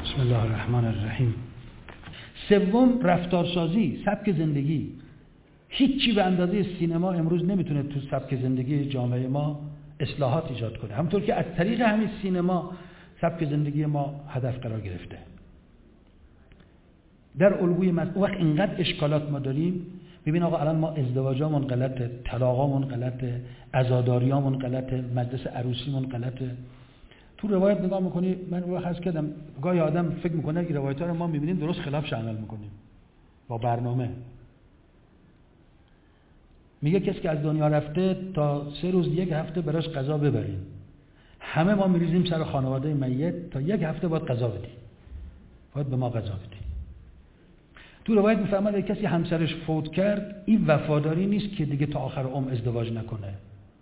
بسم الله الرحمن الرحیم. سوم، رفتارسازی، سبک زندگی. هیچی به اندازه سینما امروز نمیتونه تو سبک زندگی جامعه ما اصلاحات ایجاد کنه، همونطور که از طریق همین سینما سبک زندگی ما هدف قرار گرفته. در الگوی وقت اینقدر اشکالات ما داریم. ببین آقا الان ما ازدواجامون غلطه، طلاقامون غلطه، عزاداریامون غلطه، مجلس عروسیمون غلطه. تو روایت نگاه میکنی، من رو حس کردم گاهی آدم فکر میکنه این روایت‌ها رو ما میبینیم درست خلافش عمل میکنیم با برنامه. میگه کسی که از دنیا رفته تا 3 روز 1 هفته براش غذا ببریم. همه ما میریزیم سر خانواده میت تا 1 هفته باید غذا بدیم. باید به ما غذا بدیم. تو روایت میفهمد اگه کسی همسرش فوت کرد این وفاداری نیست که دیگه تا آخر عمر ازدواج نکنه.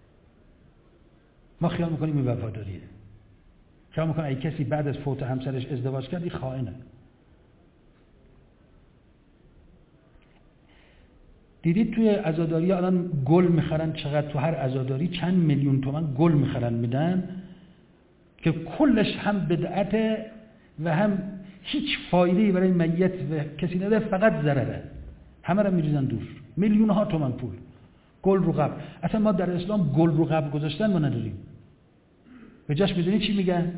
ما خیال میکنیم این وفاداریه. خیال میکنه اگه کسی بعد از فوت همسرش ازدواج کرد این خائنه. دیدید توی عزاداری الان گل میخرن، چقدر تو هر عزاداری چند میلیون تومان گل میخرن میدن که کلش هم بدعته و هم هیچ فایده‌ای برای میت و کسی نداره، فقط ضرره. همه رو میریزن دور. میلیون ها تومان پول گل رو قبر. اصلا ما در اسلام گل رو قبر گذاشتن ما نداریم. به جاش میدونید چی میگن؟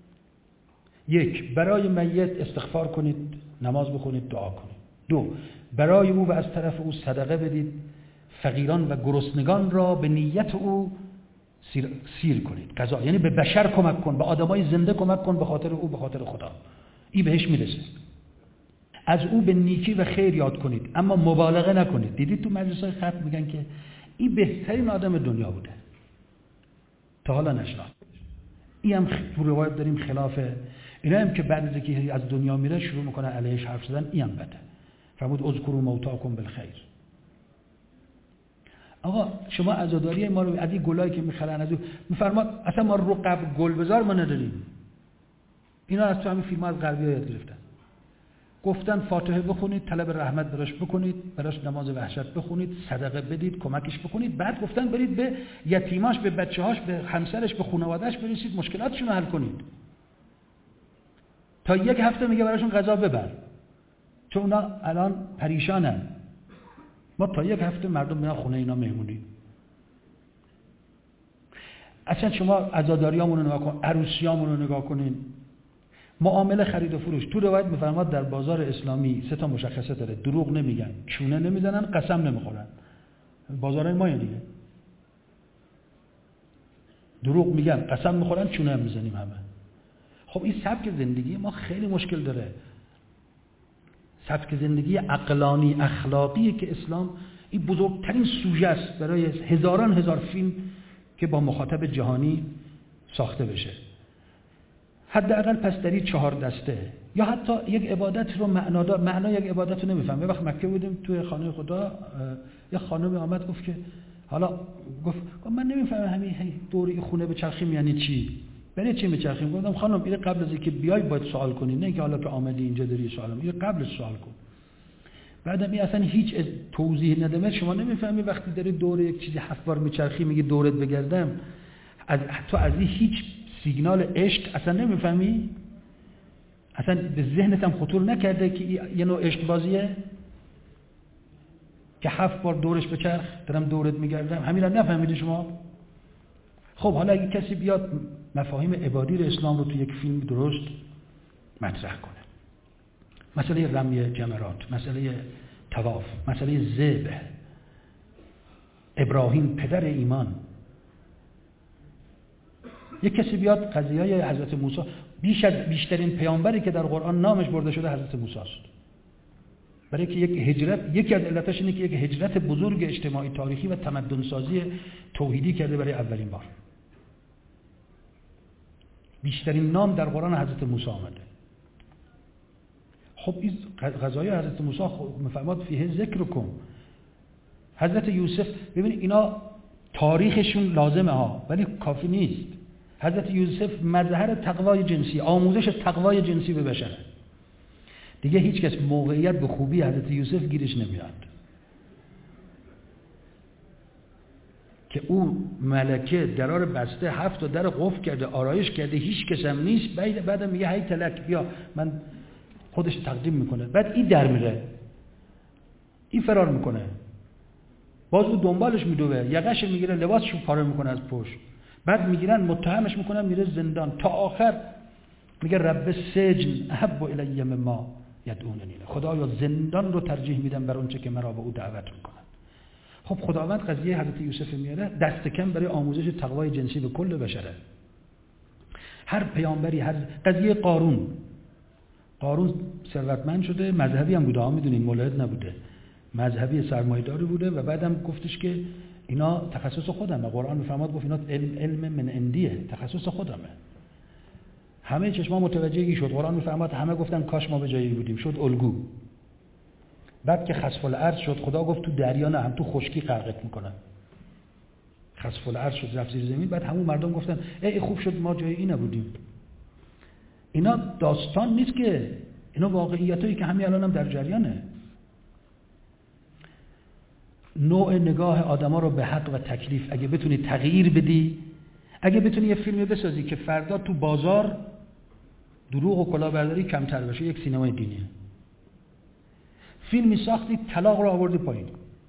1 برای میت استغفار کنید، نماز بخونید، دعا کنید. 2 برای او و از طرف او صدقه بدید، فقیران و گرسنگان را به نیت او سیر کنید. قضا یعنی به بشر کمک کن، به آدمای زنده کمک کن، به خاطر او، به خاطر خدا. این بهش میرسه. از او به نیکی و خیر یاد کنید، اما مبالغه نکنید. دیدید تو مجلس‌های ختم میگن که این بهترین آدم دنیا بوده تا حالا نشناخت. این هم تو روایت داریم خلافه. اینا هم که بعد از اینکه از دنیا میره شروع میکنه علیهش حرف زدن، این هم بده. فرمود اذکروا موتاکم بالخیر. آقا شما عزاداری ما رو از این گلایی که میخرن، از اون میفرماد اصلا ما رو قبر گل بزار ما نداریم. اینا از تو همین فیلم‌ها از غربی یاد گرفتن. گفتن فاتحه بخونید، طلب رحمت براش بکنید، براش نماز وحشت بخونید، صدقه بدید، کمکش بکنید. بعد گفتن برید به یتیماش، به بچه‌هاش، به همسرش، به خانواده‌اش برسید، مشکلاتشون رو حل کنید. تا 1 هفته میگه براشون غذا ببر، چون اونا الان پریشانن. ما تا 1 هفته مردم میان خونه اینا مهمونی. اصلا شما عزاداریامون رو نگاه کن، عروسیامون رو نگاه کنین، معامله خرید و فروش. تو روایت میفرماد در بازار اسلامی 3 تا مشخصه داره: دروغ نمیگن، چونه نمیزنن، قسم نمیخورن. بازارای ما دیگه دروغ میگن، قسم میخورن، چونه هم میزنیم همه. خب این سبک زندگی ما خیلی مشکل داره. سبک زندگی عقلانی اخلاقی که اسلام این بزرگترین سوژه است برای هزاران هزار فیلم که با مخاطب جهانی ساخته بشه. حداقل پس در این 4 دسته، یا حتی یک عبادت رو معنای یک عبادت رو نمیفهم. یه وقت مکه بودیم توی خانه خدا، یه خانمی آمد گفت که حالا گفت من نمیفهمم همین دوری خونه به چرخیم یعنی چی؟ برای چی میچرخیم؟ گفتم خانم این قبل از اینکه بیای باید سوال کنی، نه اینکه حالا که آمدی اینجا داری سوال کنی، قبلش سوال کن. بعدم این اصلا هیچ توضیح نداره، شما نمیفهمی وقتی داری دور یک چیزی 7 بار میچرخی میگی دورت بگردم، تو از این هیچ سیگنال عشق اصلا نمیفهمی؟ اصلا به ذهنت هم خطور نکرده که یه نوع عشق بازیه که 7 بار دورش بچرخ، دارم دورت میگردم؟ همین رو نفهمیدی شما؟ خب حالا اگه کسی بیاد مفاهیم عبادی اسلام رو تو یک فیلم درست مطرح کنه، مسئله رمی جمرات، مسئله طواف، مسئله ذبح، ابراهیم پدر ایمان، یک کسی بیاد قضیه حضرت موسی، بیشترین پیامبری که در قرآن نامش برده شده حضرت موسی است، برای که یک هجرت، یکی از علتاش اینه که یک هجرت بزرگ اجتماعی تاریخی و تمدن سازی توحیدی کرده برای اولین بار. بیشترین نام در قرآن حضرت موسی آمده. خب این غزای حضرت موسی مفهومات فیه ذکرکم. حضرت یوسف، ببینید اینا تاریخشون لازمه ها ولی کافی نیست. حضرت یوسف مظهر تقوای جنسی، آموزش تقوای جنسی به بشره. دیگه هیچ کس موقعیت به خوبی حضرت یوسف گیرش نمیاد. که او ملکه درا رو بسته، 7 تا در قفل کرده، آرایش کرده، هیچ کس هم نیست، بعد میگه هی تلک بیا، من خودش تقدیم میکنه. بعد این در میره، این فرار میکنه، باز او دنبالش میدوه، یقش میگیره، لباسشو پاره میکنه از پشت، بعد میگیرن متهمش میکنن، میره زندان. تا آخر میگه رب سجن احب الی مما یدعوننی، خدایا زندان رو ترجیح میدم بر اونچه که مرا به او دعوت میکنن. خب خداوند قضیه حضرت یوسف میاره دست کم برای آموزش تقوای جنسی به کل بشره. هر پیامبری، هر قضیه قارون ثروتمند شده، مذهبی هم بوده، ها میدونین ملحد نبوده، مذهبی سرمایه‌داری بوده و بعدم گفتش که اینا تخصص خودمه. قرآن میفرماد گفت اینا علم من عندیه، تخصص خودمه. همه چشما متوجهی شد. قرآن میفرماد همه گفتن کاش ما به جایی بودیم، شد الگو. بعد که خسف الارض شد، خدا گفت تو دریا نه، هم تو خشکی غرقت میکنن. خسف الارض شد، رفت زیر زمین. بعد همون مردم گفتن ای خوب شد ما جای این نبودیم. اینا داستان نیست که، اینا واقعیتایی که همین الان هم در جریانه. نوع نگاه آدما رو به حق و تکلیف اگه بتونی تغییر بدی، اگه بتونی یه فیلمی بسازی که فردا تو بازار دروغ و کلاهبرداری کمتر بشه، یک سینمای دینیه. فیلمی ساختی طلاق رو آوردی پایین،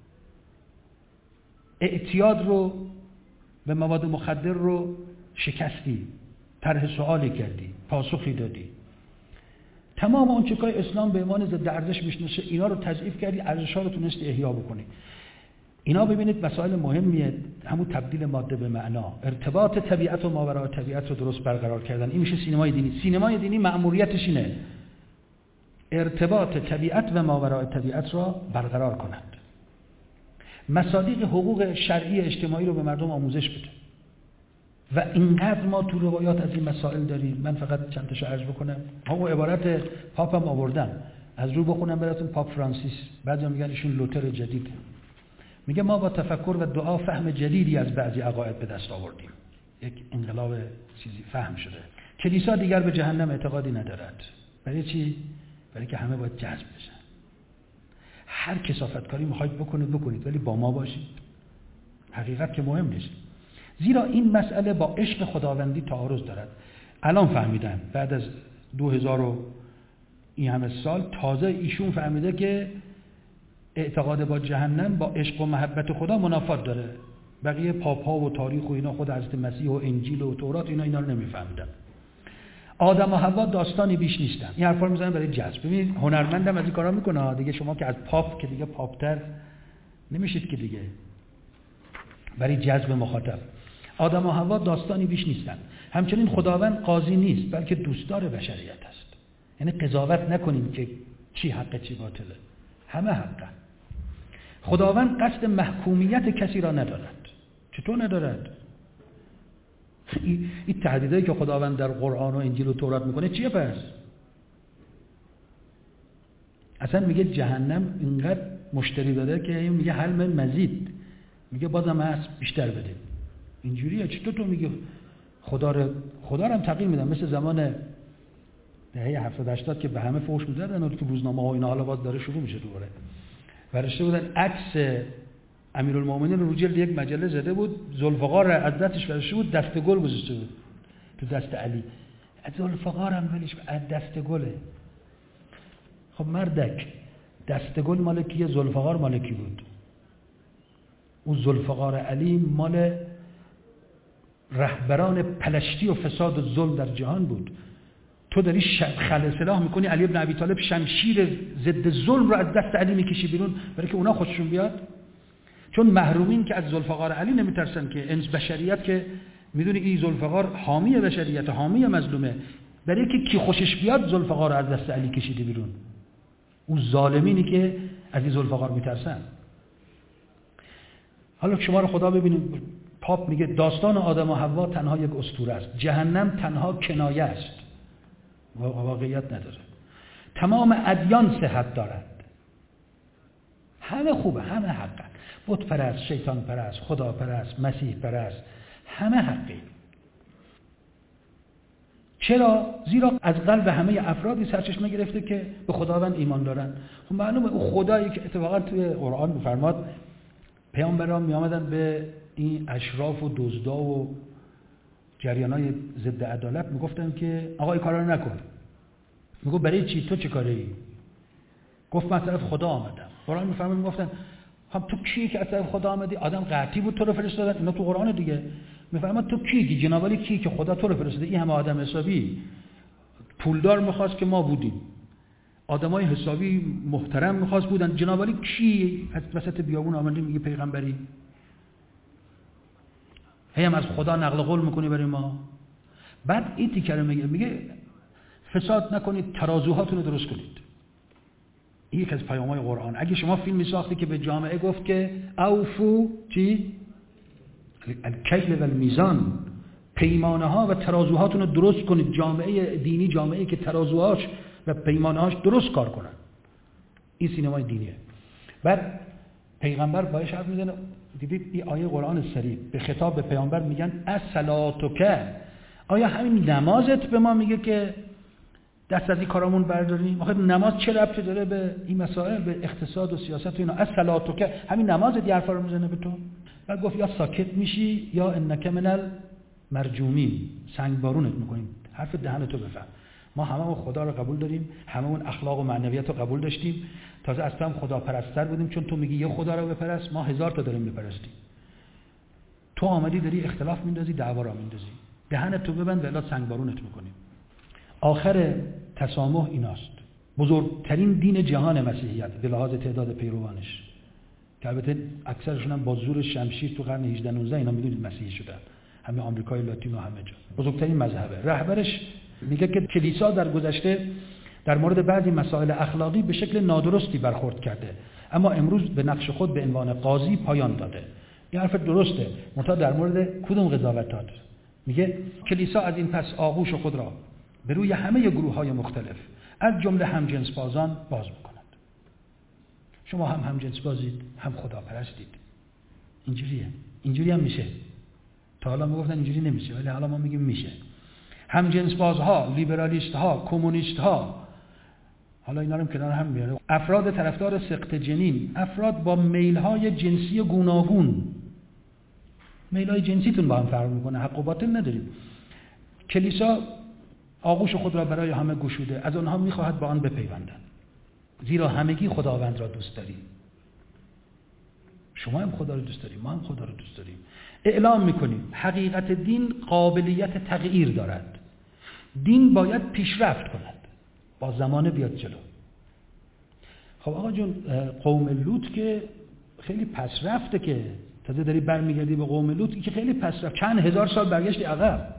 اعتیاد رو به مواد مخدر رو شکستی، طرح سوالی کردی، پاسخی دادی، تمام اون چیزای اسلام به عنوان ضد ارزش میشناسه اینا رو تضعیف کردی، ارزش‌ها رو تونستی احیا بکنی. اینا ببینید مسائل مهمیه، همون تبدیل ماده به معنا، ارتباط طبیعت و ماورای طبیعت رو درست برقرار کردن. این میشه سینمای دینی. سینمای دینی مأموریتش اینه ارتباط طبیعت و ماورای طبیعت را برقرار کنند، مصادیق حقوق شرعی اجتماعی رو به مردم آموزش بده. و اینقدر ما تو روایات از این مسائل داریم. من فقط چند تاشو عرض بکنم. همون عبارت پاپم آوردم، از رو بخونم براتون. پاپ فرانسیس، بعضیا میگن ایشون لوتر جدید، میگه ما با تفکر و دعا فهم جدیدی از بعضی عقاید به دست آوردیم. یک انقلاب چیزی فهم شده. کلیسا دیگر به جهنم اعتقادی ندارد. برای چی؟ برای که همه باید جذب بشن. هر کثافتکاری میخواید بکنید ولی با ما باشید. حقیقت که مهم نیست. زیرا این مسئله با عشق خداوندی تعارض دارد. الان فهمیدن، بعد از 2000 این همه سال تازه ایشون فهمیده که اعتقاد با جهنم با عشق و محبت خدا منافات داره. بقیه پاپ‌ها و تاریخ و اینا، خود حضرت مسیح و انجیل و تورات اینا رو نمیفهمیدن. آدم و حوا داستانی بیش نیستن. این حرفا رو میزنن برای جذب. ببینید هنرمندم از این کارا میکنه دیگه. شما که از پاپ که دیگه پاپتر نمیشید که دیگه، برای جذب مخاطب. آدم و حوا داستانی بیش نیستن. همچنین خداوند قاضی نیست بلکه دوستدار بشریت است. یعنی قضاوت نکنیم که چی حقه چی باطله، همه حقه. خداوند قصد محکومیت کسی را ندارد. چطور ندارد؟ این تهدیدایی که خداوند در قرآن و انجیل و تورات میکنه چیه پس؟ اصلا میگه جهنم اینقدر مشتری داده که میگه حل من مزید، میگه بازم هست بیشتر بده. اینجوریه. چطور تو میگه خدا رو هم تغییر میدن؟ مثل زمان دهه 70-80 که به همه فحش میدادن و تو روزنامه ها اینا حالا باز داره شروع میشه دوباره. ورشته بودن عکس امیرالمومنین رو جلد یک مجله زده بود، ذوالفقار از دستش ورشته بود، دست گل گذاشته بود تو دست علی. از ذوالفقار هم ولیش از دست گله. خب مردک، دست گل مال کیه؟ ذوالفقار مال کی بود؟ اون ذوالفقار علی مال رهبران پلشتی و فساد و ظلم در جهان بود. تو داری خلع سلاح میکنی، علی ابن ابی طالب شمشیر ضد ظلم رو از دست علی میکشی بیرون برای که اونا خودشون بیاد. چون محرومین که از ذوالفقار علی نمیترسن که، انس بشریت که میدونی این ذوالفقار حامی بشریت، حامی مظلومه، برای که کی خوشش بیاد ذوالفقار رو از دست علی کشیده بیرون. اون ظالمینی که از این ذوالفقار میترسن. حالا شما رو خدا ببینید، پاپ میگه داستان آدم و حوا تنها یک اسطوره است، جهنم تنها کنایه است، واقعیت نداره. تمام ادیان صحت دارد، همه خوبه، همه حقه. بت پرست، شیطان پرست، خدا پرست، مسیح پرست، همه حقی. چرا؟ زیرا از قلب همه افرادی سرچشمه گرفته که به خداوند ایمان دارن. خب معلومه اون خدایی که اتفاقا توی قرآن میفرماد پیامبران می آمدن به این اشراف و دزدا و جریانای ضد عدالت میگفتن که آقا این کارا رو نکن. میگو برای چی؟ تو چه کاری؟ گفت من از طرف خدا آمدم. قرآن میفرمه میگفتن هم تو کی که از طرف خدا آمدی؟ آدم قحطی بود تو رو فرستادن. اینا تو قرآن دیگه. میفرما تو کی؟ جناب علی کی که خدا تو رو فرستاده؟ این همه آدم حسابی پولدار میخواست که ما بودیم. آدمای حسابی محترم میخواست بودن. جناب علی کی از وسط بیابون آمده میگه پیغمبری؟ هی هم از خدا نقل قول میکنی برای ما. بعد این تیکه رو میگه فساد نکنید، ترازوهاتون رو درست کنید. این یک از پیام‌های قرآن. اگه شما فیلمی ساختی که به جامعه گفت که اوفو چی؟ الکیل و المیزان، پیمانه ها و ترازوهاتون رو درست کنید. جامعه دینی جامعه که ترازوهاش و پیمانه هاش درست کار کنن. این سینمای دینیه. بعد پیغمبر باهاش حرف میزنه. دیدید این آیه قرآن صریح به خطاب به پیامبر میگن الصلاتک، آیا همین نمازت به ما میگه که دست از این کارامون برداریم؟ آخه نماز چه ربطی داره به این مسائل، به اقتصاد و سیاست و اینا؟ الصلاتک، همین نمازت یه حرفا رو میزنه به تو؟ بعد گفت یا ساکت میشی یا انک من المرجومین، سنگ بارونت میکنیم، حرف دهنتو بفهم. ما هممون خدا رو قبول داریم، هممون اخلاق و معنویت رو قبول داشتیم، تازه اصلا هم خدا پرستر بودیم، چون تو میگی یه خدا رو بپرست، ما 1000 تا داریم بپرستیم. تو آمدی داری اختلاف میندازی، دعوا را میندازی. دهنتو ببند والا سنگ بارونت میکنیم. آخر تسامح ایناست. بزرگترین دین جهان مسیحیت به لحاظ تعداد پیروانش، که البته اکثرشون هم با زور شمشیر تو قرن 18 19 اینا میدونید مسیحی شدن، همه آمریکای لاتین و همه جا. بزرگترین مذهبه. رهبرش میگه که کلیسا در گذشته در مورد بعضی مسائل اخلاقی به شکل نادرستی برخورد کرده، اما امروز به نقش خود به عنوان قاضی پایان داده. این حرف درسته، منتها در مورد کدوم قضاوتات؟ میگه کلیسا از این پس آغوش خود را به روی همه گروه‌های مختلف از جمله همجنسبازان باز می‌کند. شما هم همجنس بازید، هم خدا پرستید. اینجوریه. اینجوری هم میشه. تا حالا میگفتن اینجوری نمیشه، ولی حالا ما میگیم میشه. همجنسبازها، لیبرالیست‌ها، کمونیست‌ها، حالا اینا رو کنار هم میاره. افراد طرفدار سقط جنین، افراد با میل‌های جنسی گوناگون. میل‌های جنسیتون با هم فرق می‌کنه، حق و باطل نداریم. کلیسا آغوش خود را برای همه گشوده، از آنها می‌خواهد با آن بپیوندند. زیرا همگی خداوند را دوست داریم. شما هم خدا رو دوست داریم، ما هم خدا رو دوست داریم. اعلام می‌کنیم حقیقت دین قابلیت تغییر دارد. دین باید پیشرفت کند، با زمانه بیاد جلو. خب آقا جون، قوم لوط که خیلی پس رفته، که تازه داری برمیگردی به قوم لوط که خیلی پس رفت، چند هزار سال برگشتی عقب.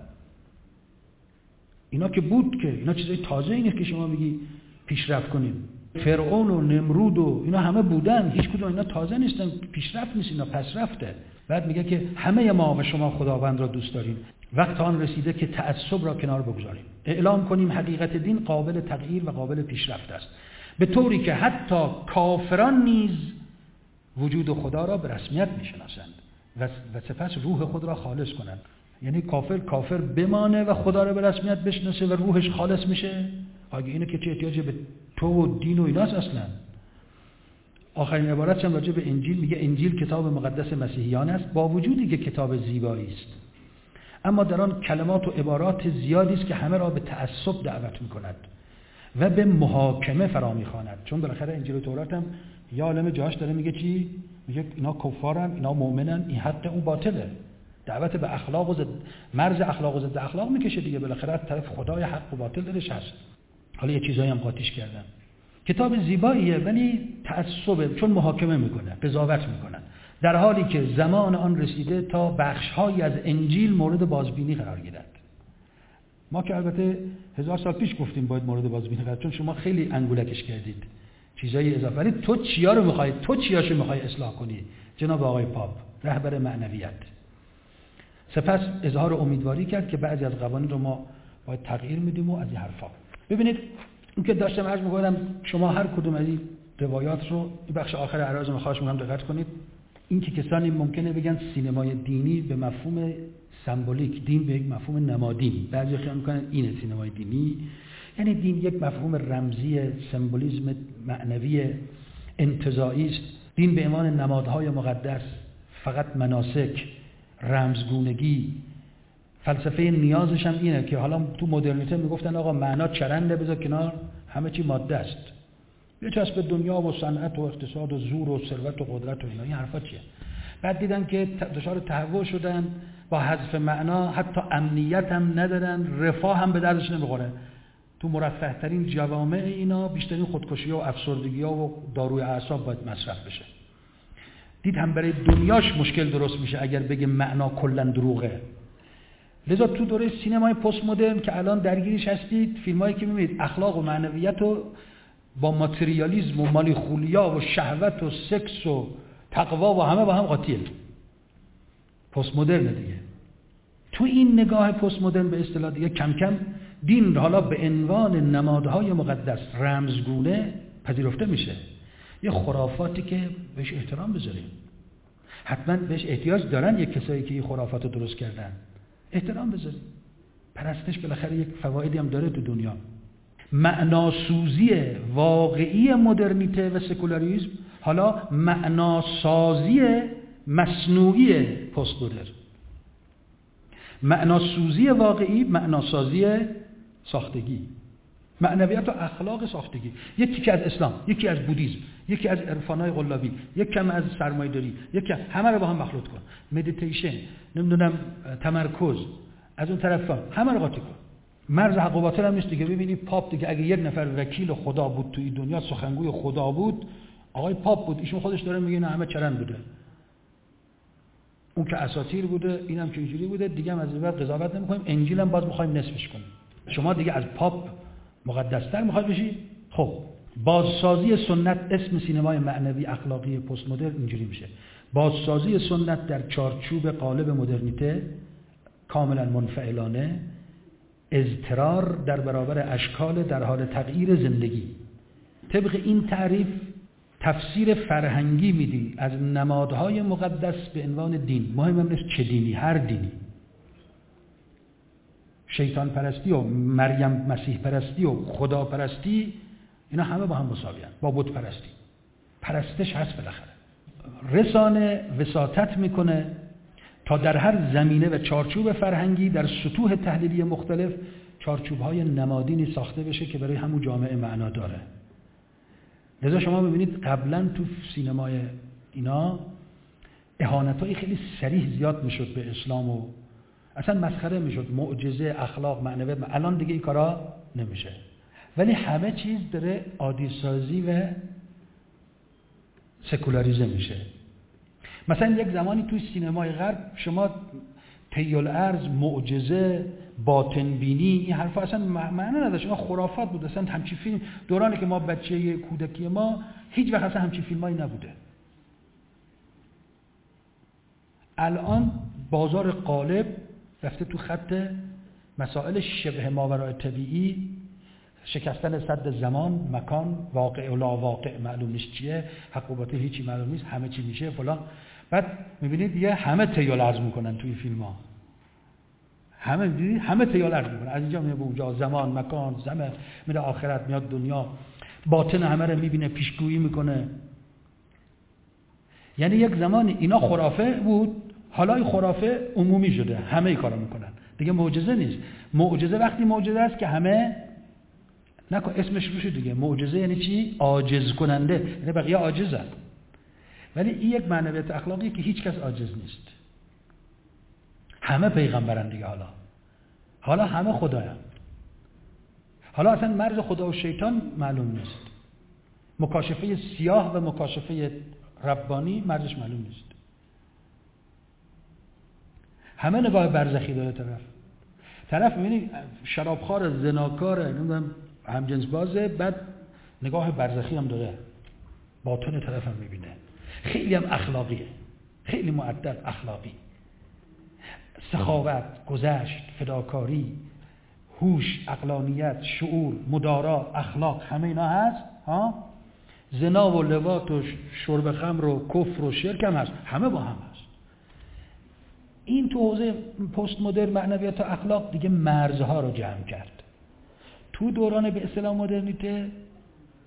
اینا که بود، که اینا چیزای تازه اینه که شما میگی پیشرفت کنیم. فرعون و نمرود و اینا همه بودن، هیچ کدوم اینا تازه نیستن، پیشرفت نیست، اینا پس رفته. بعد میگه که همه ما و شما خداوند را دوست داریم، وقت آن رسیده که تعصب را کنار بگذاریم. اعلام کنیم حقیقت دین قابل تغییر و قابل پیشرفت است، به طوری که حتی کافران نیز وجود خدا را به رسمیت میشناسند و سپس روح خود را خالص کنند. یعنی کافر بمانه و خدا را به رسمیت بشناسه و روحش خالص میشه. اگه اینه که چه احتیاجی به تو و دین و ایناست اصلا. آخرین عبارت هم راجع به انجیل میگه انجیل کتاب مقدس مسیحیان است، با وجودی که کتاب زیبایی است، اما در آن کلمات و عبارات زیادی است که همه را به تعصب دعوت میکند و به محاکمه فرا میخواند. چون بالاخره انجیل و تورات هم یه عالمه جاش داره میگه چی؟ میگه اینا کفارن، اینا مؤمنن، این حق اون باطله. دعوت به اخلاق و مرز اخلاق و ضد اخلاق میکشه دیگه، بالاخره از طرف خدای حق و باطل درش هست. حالا یه چیزایی هم قاطیش کردن. کتاب زیباییه ولی تعصبه، چون محاکمه میکنه، قضاوت میکنن، در حالی که زمان آن رسیده تا بخش‌هایی از انجیل مورد بازبینی قرار گیرد. ما که البته 1000 سال پیش گفتیم باید مورد بازبینی قرار، چون شما خیلی انگولکش کردید، چیزای اضافه. ولی تو چیا رو می‌خوای؟ تو چیاشو می‌خوای اصلاح کنی؟ جناب آقای پاپ، رهبر معنویت. سپس اظهار امیدواری کرد که بعضی از قوانین رو ما باید تغییر میدیم و از این حرفا. ببینید این که داشتم عرض می‌کردم، شما هر کدوم از این روایات رو، این بخش آخر عرض رو خواهش می‌کنم دقت کنید. این که کسانی ممکنه بگن سینمای دینی به مفهوم سمبولیک، دین به یک مفهوم نمادین، بعضی خیال می‌کنن اینه سینمای دینی، یعنی دین یک مفهوم رمزی، سمبولیسم معنوی انتزاعی است. دین به عنوان نمادهای مقدس فقط مناسک، رمزگونگی. فلسفه نیازش هم اینه که حالا تو مدرنیته میگفتن آقا معنا چرنده، بذار کنار، همه چی ماده است، بچسب به دنیا و صنعت و اقتصاد و زور و ثروت و قدرت و اینا. این حرفا چیه؟ بعد دیدن که دچار تهوع شدن، با حذف معنا حتی امنیت هم ندارن، رفاه هم به دردش نمیخوره. تو مرفه ترین جوامع اینا بیشترین خودکشی ها و افسردگی ها و داروی اعصاب باید مصرف بشه. دید هم برای دنیاش مشکل درست میشه اگر بگه معنا کلا دروغه. لذا تو دوره سینمای پست مدرن که الان درگیرش هستید، فیلمایی که میبینید اخلاق و معنویت و با ماتریالیسم و مالی خولیا و شهوت و سکس و تقوا و همه با هم قاطیه. پست مدرن دیگه. تو این نگاه پست مدرن به اصطلاح دیگه کم کم دین حالا به عنوان نمادهای مقدس رمزگونه پذیرفته میشه. یه خرافاتی که بهش احترام بذاریم. حتما بهش احتیاج دارن یک کسایی که این خرافات رو درست کردن. احترام بذاریم. پرستش بالاخره یک فوایدی هم داره تو دنیا. معناسوزی واقعی مدرنیته و سکولاریسم حالا معناسازی مصنوعی پست مدرن. معناسوزی واقعی، معناسازی ساختگی. معنویت و اخلاق ساختگی. یکی که از اسلام، یکی از بودیسم، یکی از عرفانای قلابی، یکی هم از سرمایه‌داری، یکی همه رو با هم مخلوط کن. مدیتیشن، نمیدونم تمرکز، از اون طرف همه رو قاطی کن. مرز حق و باطل هم نیست دیگه. ببینید پاپ دیگه اگه یک نفر وکیل خدا بود توی دنیا، سخنگوی خدا بود، آقای پاپ بود، ایشون خودش داره میگه نه همه چرند بوده. اون که اساطیر بوده، اینم که اینجوری بوده، دیگه هم از این بعد قضاوت نمی‌کنیم. انجیل هم باز می‌خوایم نصفش کنیم. شما دیگه از پاپ مقدس‌تر می‌خواید بشید؟ خب بازسازی سنت، اسم سینمای معنوی اخلاقی پست مدرن اینجوری میشه. بازسازی سنت در چارچوب قالب مدرنیته، کاملا منفعلانه، اضطرار در برابر اشکال در حال تغییر زندگی. طبق این تعریف تفسیر فرهنگی میدی از نمادهای مقدس به عنوان دین. مهم هم نیست چه دینی، هر دینی. شیطان پرستی و مریم مسیح پرستی و خدا پرستی، اینا همه با هم مساویان با بت پرستی. پرستش هست بالاخره. رسانه وساطت میکنه تا در هر زمینه و چارچوب فرهنگی در سطوح تحلیلی مختلف چارچوب‌های نمادینی ساخته بشه که برای همون جامعه معنا داره. لذا شما ببینید قبلا تو سینمای اینا اهانت‌های خیلی صریح زیاد میشد به اسلام و اصلا مسخره میشد، معجزه، اخلاق، معنویت. الان دیگه این کارا نمیشه، ولی همه چیز داره عادی سازی و سکولاریزه میشه. مثلا یک زمانی توی سینمای غرب شما طی الارض، معجزه، باطن بینی، این حرفا اصلا معنی نداشت، اینا خرافات بود. اصلا همچین فیلم دورانی که ما بچه کودکی ما هیچ وقت اصلا همچین فیلمایی نبوده. الان بازار قالب رفته تو خط مسائل شبه ماورای طبیعی، شکستن سد زمان، مکان، واقع و لا واقع معلوم نیست چیه، حق و باطل هیچی معلوم نیست، همه چی میشه فلان. بعد میبینید دیگه همه تیال عرض میکنن توی فیلم ها. همه تیال عرض میکنن، از اینجا میاد به اونجا، زمان، مکان، زمه، میره آخرت، میاد دنیا، باطن همه رو میبینه، پیشگویی میکنه. یعنی یک زمان اینا خرافه بود، حالا این خرافه عمومی شده، همه ای کارو میکنن دیگه. معجزه نیست. معجزه وقتی معجزه است که همه نکن، اسمش روشه دیگه. معجزه یعنی چی؟ عاجز کننده، یعنی بقیه عاجزن. ولی این یک معنویت اخلاقی که هیچ کس عاجز نیست. همه پیغمبرن دیگه. حالا همه خدایان. حالا اصلا مرز خدا و شیطان معلوم نیست. مکاشفه سیاه و مکاشفه ربانی مرزش معلوم نیست. همه نگاه برزخی داره. طرف میبینی شرابخوار، زناکار، نمیدونم همجنس بازه، بعد نگاه برزخی هم داره، باطن طرف هم میبینه. خیلی هم اخلاقیه، خیلی مؤدب، اخلاقی، سخاوت، گذشت، فداکاری، هوش، عقلانیت، شعور، مدارا، اخلاق، همه اینا هست. زنا و لواط و شرب خمر و کفر و شرک هم هست، همه با هم هست. این تو حوزه پست مدرن معنویت و اخلاق دیگه مرزها رو جمع کرد. تو دوران به اصطلاح مدرنیته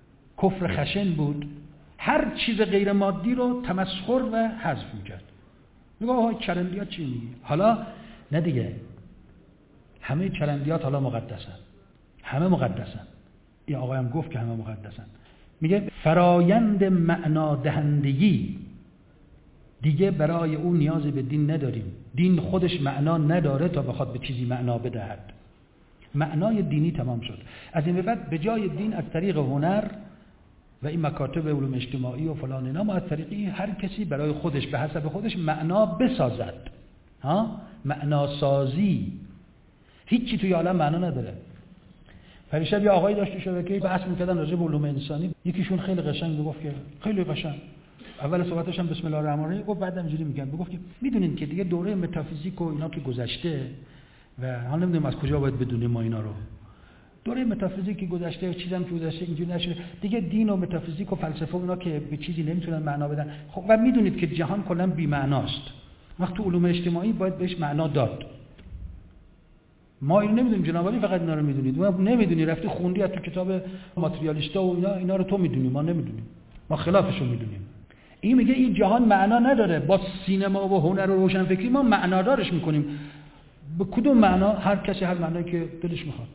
کفر خشن بود، هر چیز غیر مادی رو تمسخر و حذف میکرد. میگه آها چرندیات چی میگی؟ حالا نه دیگه، همه چرندیات حالا مقدسن، همه مقدسن. این آقایم گفت که همه مقدسن. میگه فرایند معنا دهندگی دیگه برای اون نیازی به دین نداریم. دین خودش معنا نداره تا بخواد به چیزی معنا بدهد. معنای دینی تمام شد. از این به بعد به جای دین از طریق هنر و این مکاتب علوم اجتماعی و فلان اینا، ما از طریقی هر کسی برای خودش به حسب خودش معنا بسازد. معنا سازی. هیچی توی عالم معنا نداره. پریشب یه آقایی داشت تو شبکه بحث می‌کردن راجع به علوم انسانی. یکیشون خیلی قشنگ میگفت که خیلی قشنگ، اول صحبتش هم بسم الله الرحمن الرحیم گفت، بعدم اینجوری میگن، گفت که میدونین که دیگه دوره متافیزیک و اینا که گذشته و حالا نمیدونم از کجا باید بدونیم ما اینا رو. دوره متافیزیک که گذشته، چیزام که گذشته اینجوری نشه دیگه. دین و متافیزیک و فلسفه و اینا که به چیزی نمیتونن معنا بدن. خب و میدونید که جهان کلا بی معناست. وقت تو علوم اجتماعی باید بهش معنا داد. ما اینو نمیدونیم جناب، فقط اینا رو میدونید. ما نمیدونی، رفتی خوندی از تو کتاب ماتریالیستا و اینا رو تو میدونی، ما نمیدونیم. ما خلافش رو میدونیم. این میگه این جهان معنا نداره، با سینما و هنر و روشنفکری ما معنادارش میکنیم. به کدوم معنا؟ هر کسی هر معنایی که دلش میخواد.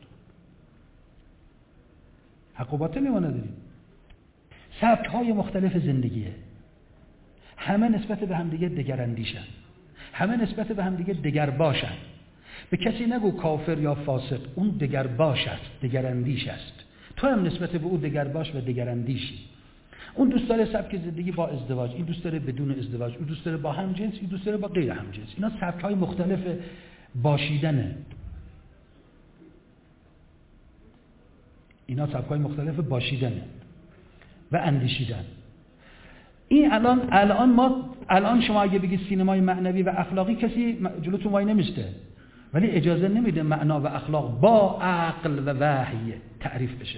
حق و باطل ما نداریم. سبک‌های مختلف زندگیه. همه نسبت به همدیگه دگراندیشن. همه نسبت به همدیگه دگر باشن. به کسی نگو کافر یا فاسق، اون دگر باش است، دگراندیش است. تو هم نسبت به او دگر باش و دگراندیشی. اون دوست داره سبک زندگی با ازدواج، این دوست داره بدون ازدواج، اون دوست داره با همجنس، این دوست داره با غیر همجنس. اینا سبک‌های مختلف باشیدنه. اینا سبک‌های مختلف باشیدنه و اندیشیدن. این الان شما اگه بگید سینمای معنوی و اخلاقی، کسی جلوتون وای نمیسته، ولی اجازه نمیده معنا و اخلاق با عقل و وحی تعریف بشه.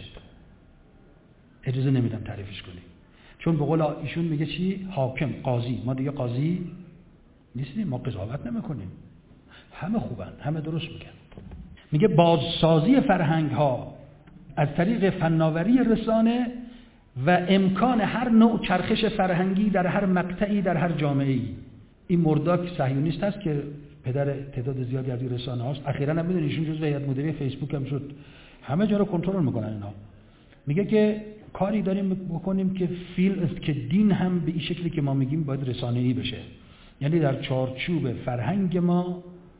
اجازه نمیدم تعریفش کنی، چون به قول ایشون میگه چی؟ حاکم، قاضی. ما دیگه قاضی نیستیم، ما قضاوت نمیکنیم. همه خوبن، همه درست میگن. میگه بازسازی فرهنگ ها از طریق فناوری رسانه و امکان هر نوع چرخش فرهنگی در هر مقطعی در هر جامعه‌ای. این مرداک صهیونیست هست که پدر تعداد زیادی از این رسانه هاست. اخیراً هم میدونید ایشون جزو هیئت مدیره فیسبوک هم شد. همه جا رو کنترل میکنن اینا. میگه که کاری داریم بکنیم که که دین هم به این شکلی که ما میگیم باید رسانه‌ای بشه. یعنی در چارچوب فرهنگ ما،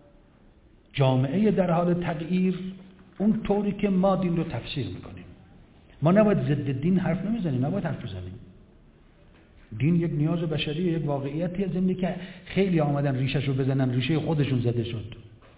جامعه در حال تغییر، اون طوری که ما دین رو تفسیر میکنیم. ما نباید ضد دین حرف نمیزنیم، نباید حرف بزنیم. دین یک نیاز بشریه، یک واقعیتی زمینی که خیلی آمدن ریشه‌شو بزنن، ریشه خودشون زده شد.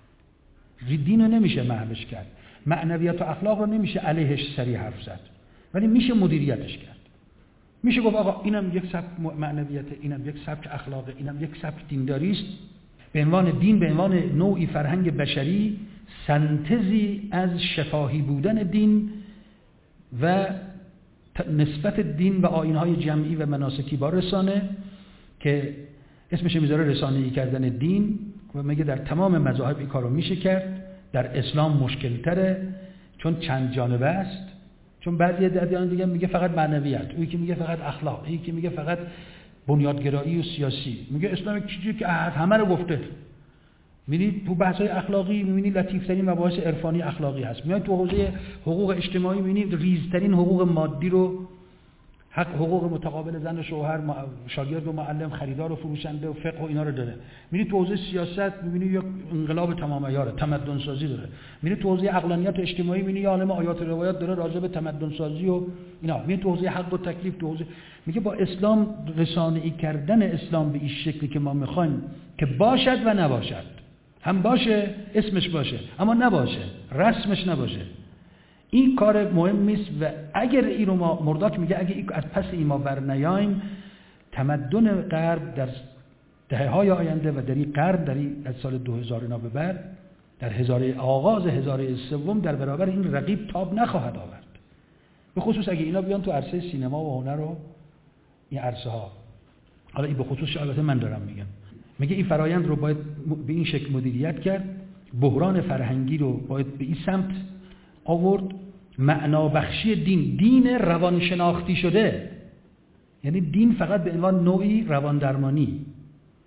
دین رو نمیشه محوش کرد، معنویات و اخلاق رو نمیشه علیهش صریح حرف زد، ولی میشه مدیریتش کرد. میشه گفت آقا اینم یک سبک معنویته، اینم یک سبک اخلاقه، اینم یک سبک دینداری است. به عنوان دین، به عنوان نوعی فرهنگ بشری، سنتزی از شفاهی بودن دین و نسبت دین و آیین‌های جمعی و مناسکی با رسانه، که اسمش میذاره رسانه‌ای کردن دین، و میگه در تمام مذاهب این کارو میشه کرد. در اسلام مشکل تره چون چند جانبه است. چون بعضی ادیان دیگه میگه فقط معنویت، اون که میگه فقط اخلاق، این که میگه فقط بنیادگرایی و سیاسی. میگه اسلام چیزی که همه رو گفته. می‌بینید تو بحث‌های اخلاقی می‌بینید لطیف‌ترین مباحث عرفانی اخلاقی هست. میاد تو حوزه حقوق اجتماعی می‌بینید ریزترین حقوق مادی رو، حقوق متقابل زن و شوهر، شاگرد و معلم، خریدار و فروشنده و فقه و اینا رو داره. می‌بینید تو حوزه سیاست می‌بینید یک انقلاب تمام عیار، تمدن سازی داره. می‌بینید تو حوزه عقلانیت اجتماعی می‌بینید یه عالمه آیات و روایات داره راجع به تمدن سازی و اینا. می‌بینید تو حوزه حق و تکلیف، تو حوزه میگه با اسلام، رسانه‌ای کردن اسلام به این شکلی که ما می‌خوایم که باشد و نباشد. هم باشه، اسمش باشه، اما نباشه، رسمش نباشه. این کار مهم نیست. و اگر این رو ما، مرداک میگه اگر از پس این ما برنیایم، تمدن غرب در دهه‌های آینده و در این قرن، در این از سال 2000 اینا به بعد، در آغاز هزاره سوم در برابر این رقیب تاب نخواهد آورد. به خصوص اگه اینا بیان تو عرصه سینما و هنر و این عرصه ها. حالا این به خصوص البته من دارم میگم. میگه این فرایند رو باید به این شکل مدیریت کرد. بحران فرهنگی رو باید به این سمت آورد. معنا بخشی دین روانشناختی شده، یعنی دین فقط به عنوان نوعی روان درمانی،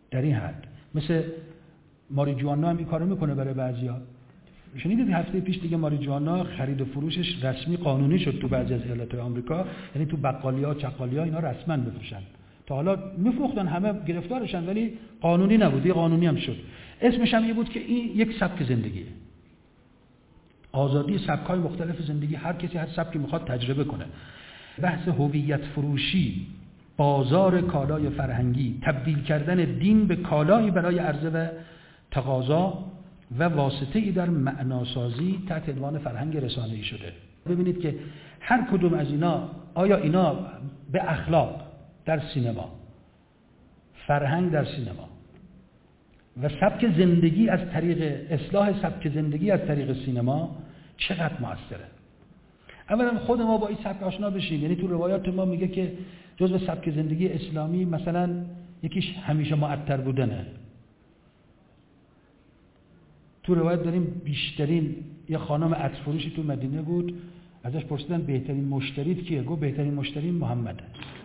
در این حد. مثل ماریجوانا هم این کارو میکنه برای بعضیا. شنیدید هفته پیش دیگه ماریجوانا خرید و فروشش رسمی قانونی شد تو بعضی از ایالت‌های آمریکا، یعنی تو بقالیا، چقالیا اینا رسما بفروشن. تا حالا میفروختن، همه گرفتارشن، ولی قانونی نبود، یه قانونی هم شد. اسمش هم این بود که این یک سبک زندگیه. آزادی سبک‌های مختلف زندگی، هر کسی هر سبکی میخواد تجربه کنه. بحث هویت فروشی، بازار کالای فرهنگی، تبدیل کردن دین به کالایی برای عرضه و تقاضا و واسطه‌ای در معناسازی تحت عنوان فرهنگ رسانه‌ای شده. ببینید که هر کدوم از اینا، آیا اینا به اخلاق در سینما، فرهنگ در سینما و سبک زندگی از طریق اصلاح سبک زندگی از طریق سینما چقدر موثره؟ اولا خود ما با این سبک آشنا بشیم. یعنی تو روایات ما میگه که جزو سبک زندگی اسلامی مثلا یکیش همیشه معطر بودنه. تو روایت داریم بیشترین یه خانم عطر فروشی تو مدینه بود، ازش پرسیدن بهترین مشتریت کیه؟ گفت بهترین مشتری محمده.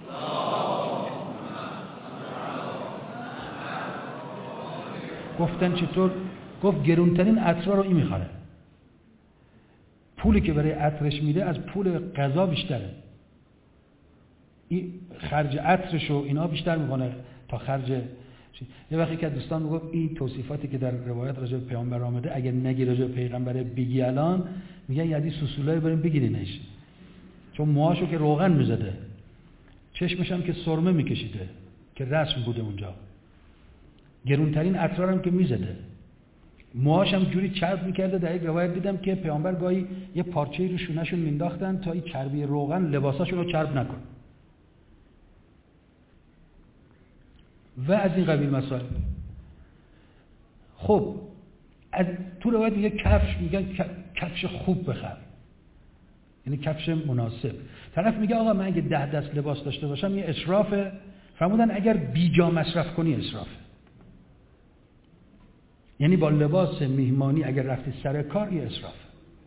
گفتن چطور؟ گفت گرونترین عطرها رو این میخره. پولی که برای عطرش میده از پول غذا بیشتره. این خرج عطرش و اینا بیشتر میکنه تا خرج. یه وقتی که دوستان میگفت این توصیفاتی که در روایت راجع به پیامبر آمده اگر نگی راجع به پیغمبر بگی الان، میگن یعنی سوسولای بریم بگیرینش، چون موهاشو که روغن میزده، چشمش هم که سرمه میکشیده که رسم بوده اونجا، گرونترین عطر هم که میزده، موهاش هم جوری چرب میکرده. در یک روایت دیدم که پیامبر گاهی یه پارچه‌ای رو شونه‌شون مینداختن تا این چربی روغن لباساشون رو چرب نکنه و از این قبیل مسائل. خب تو روایت میگه کفش، میگن کفش خوب بخر، یعنی کفش مناسب. طرف میگه آقا من اگه 10 دست لباس داشته باشم یه اسرافه. فرمودن اگر بیجا مصرف کنی اسرافه. یعنی با لباس میهمانی اگر رفتی سر کار یه اسرافه.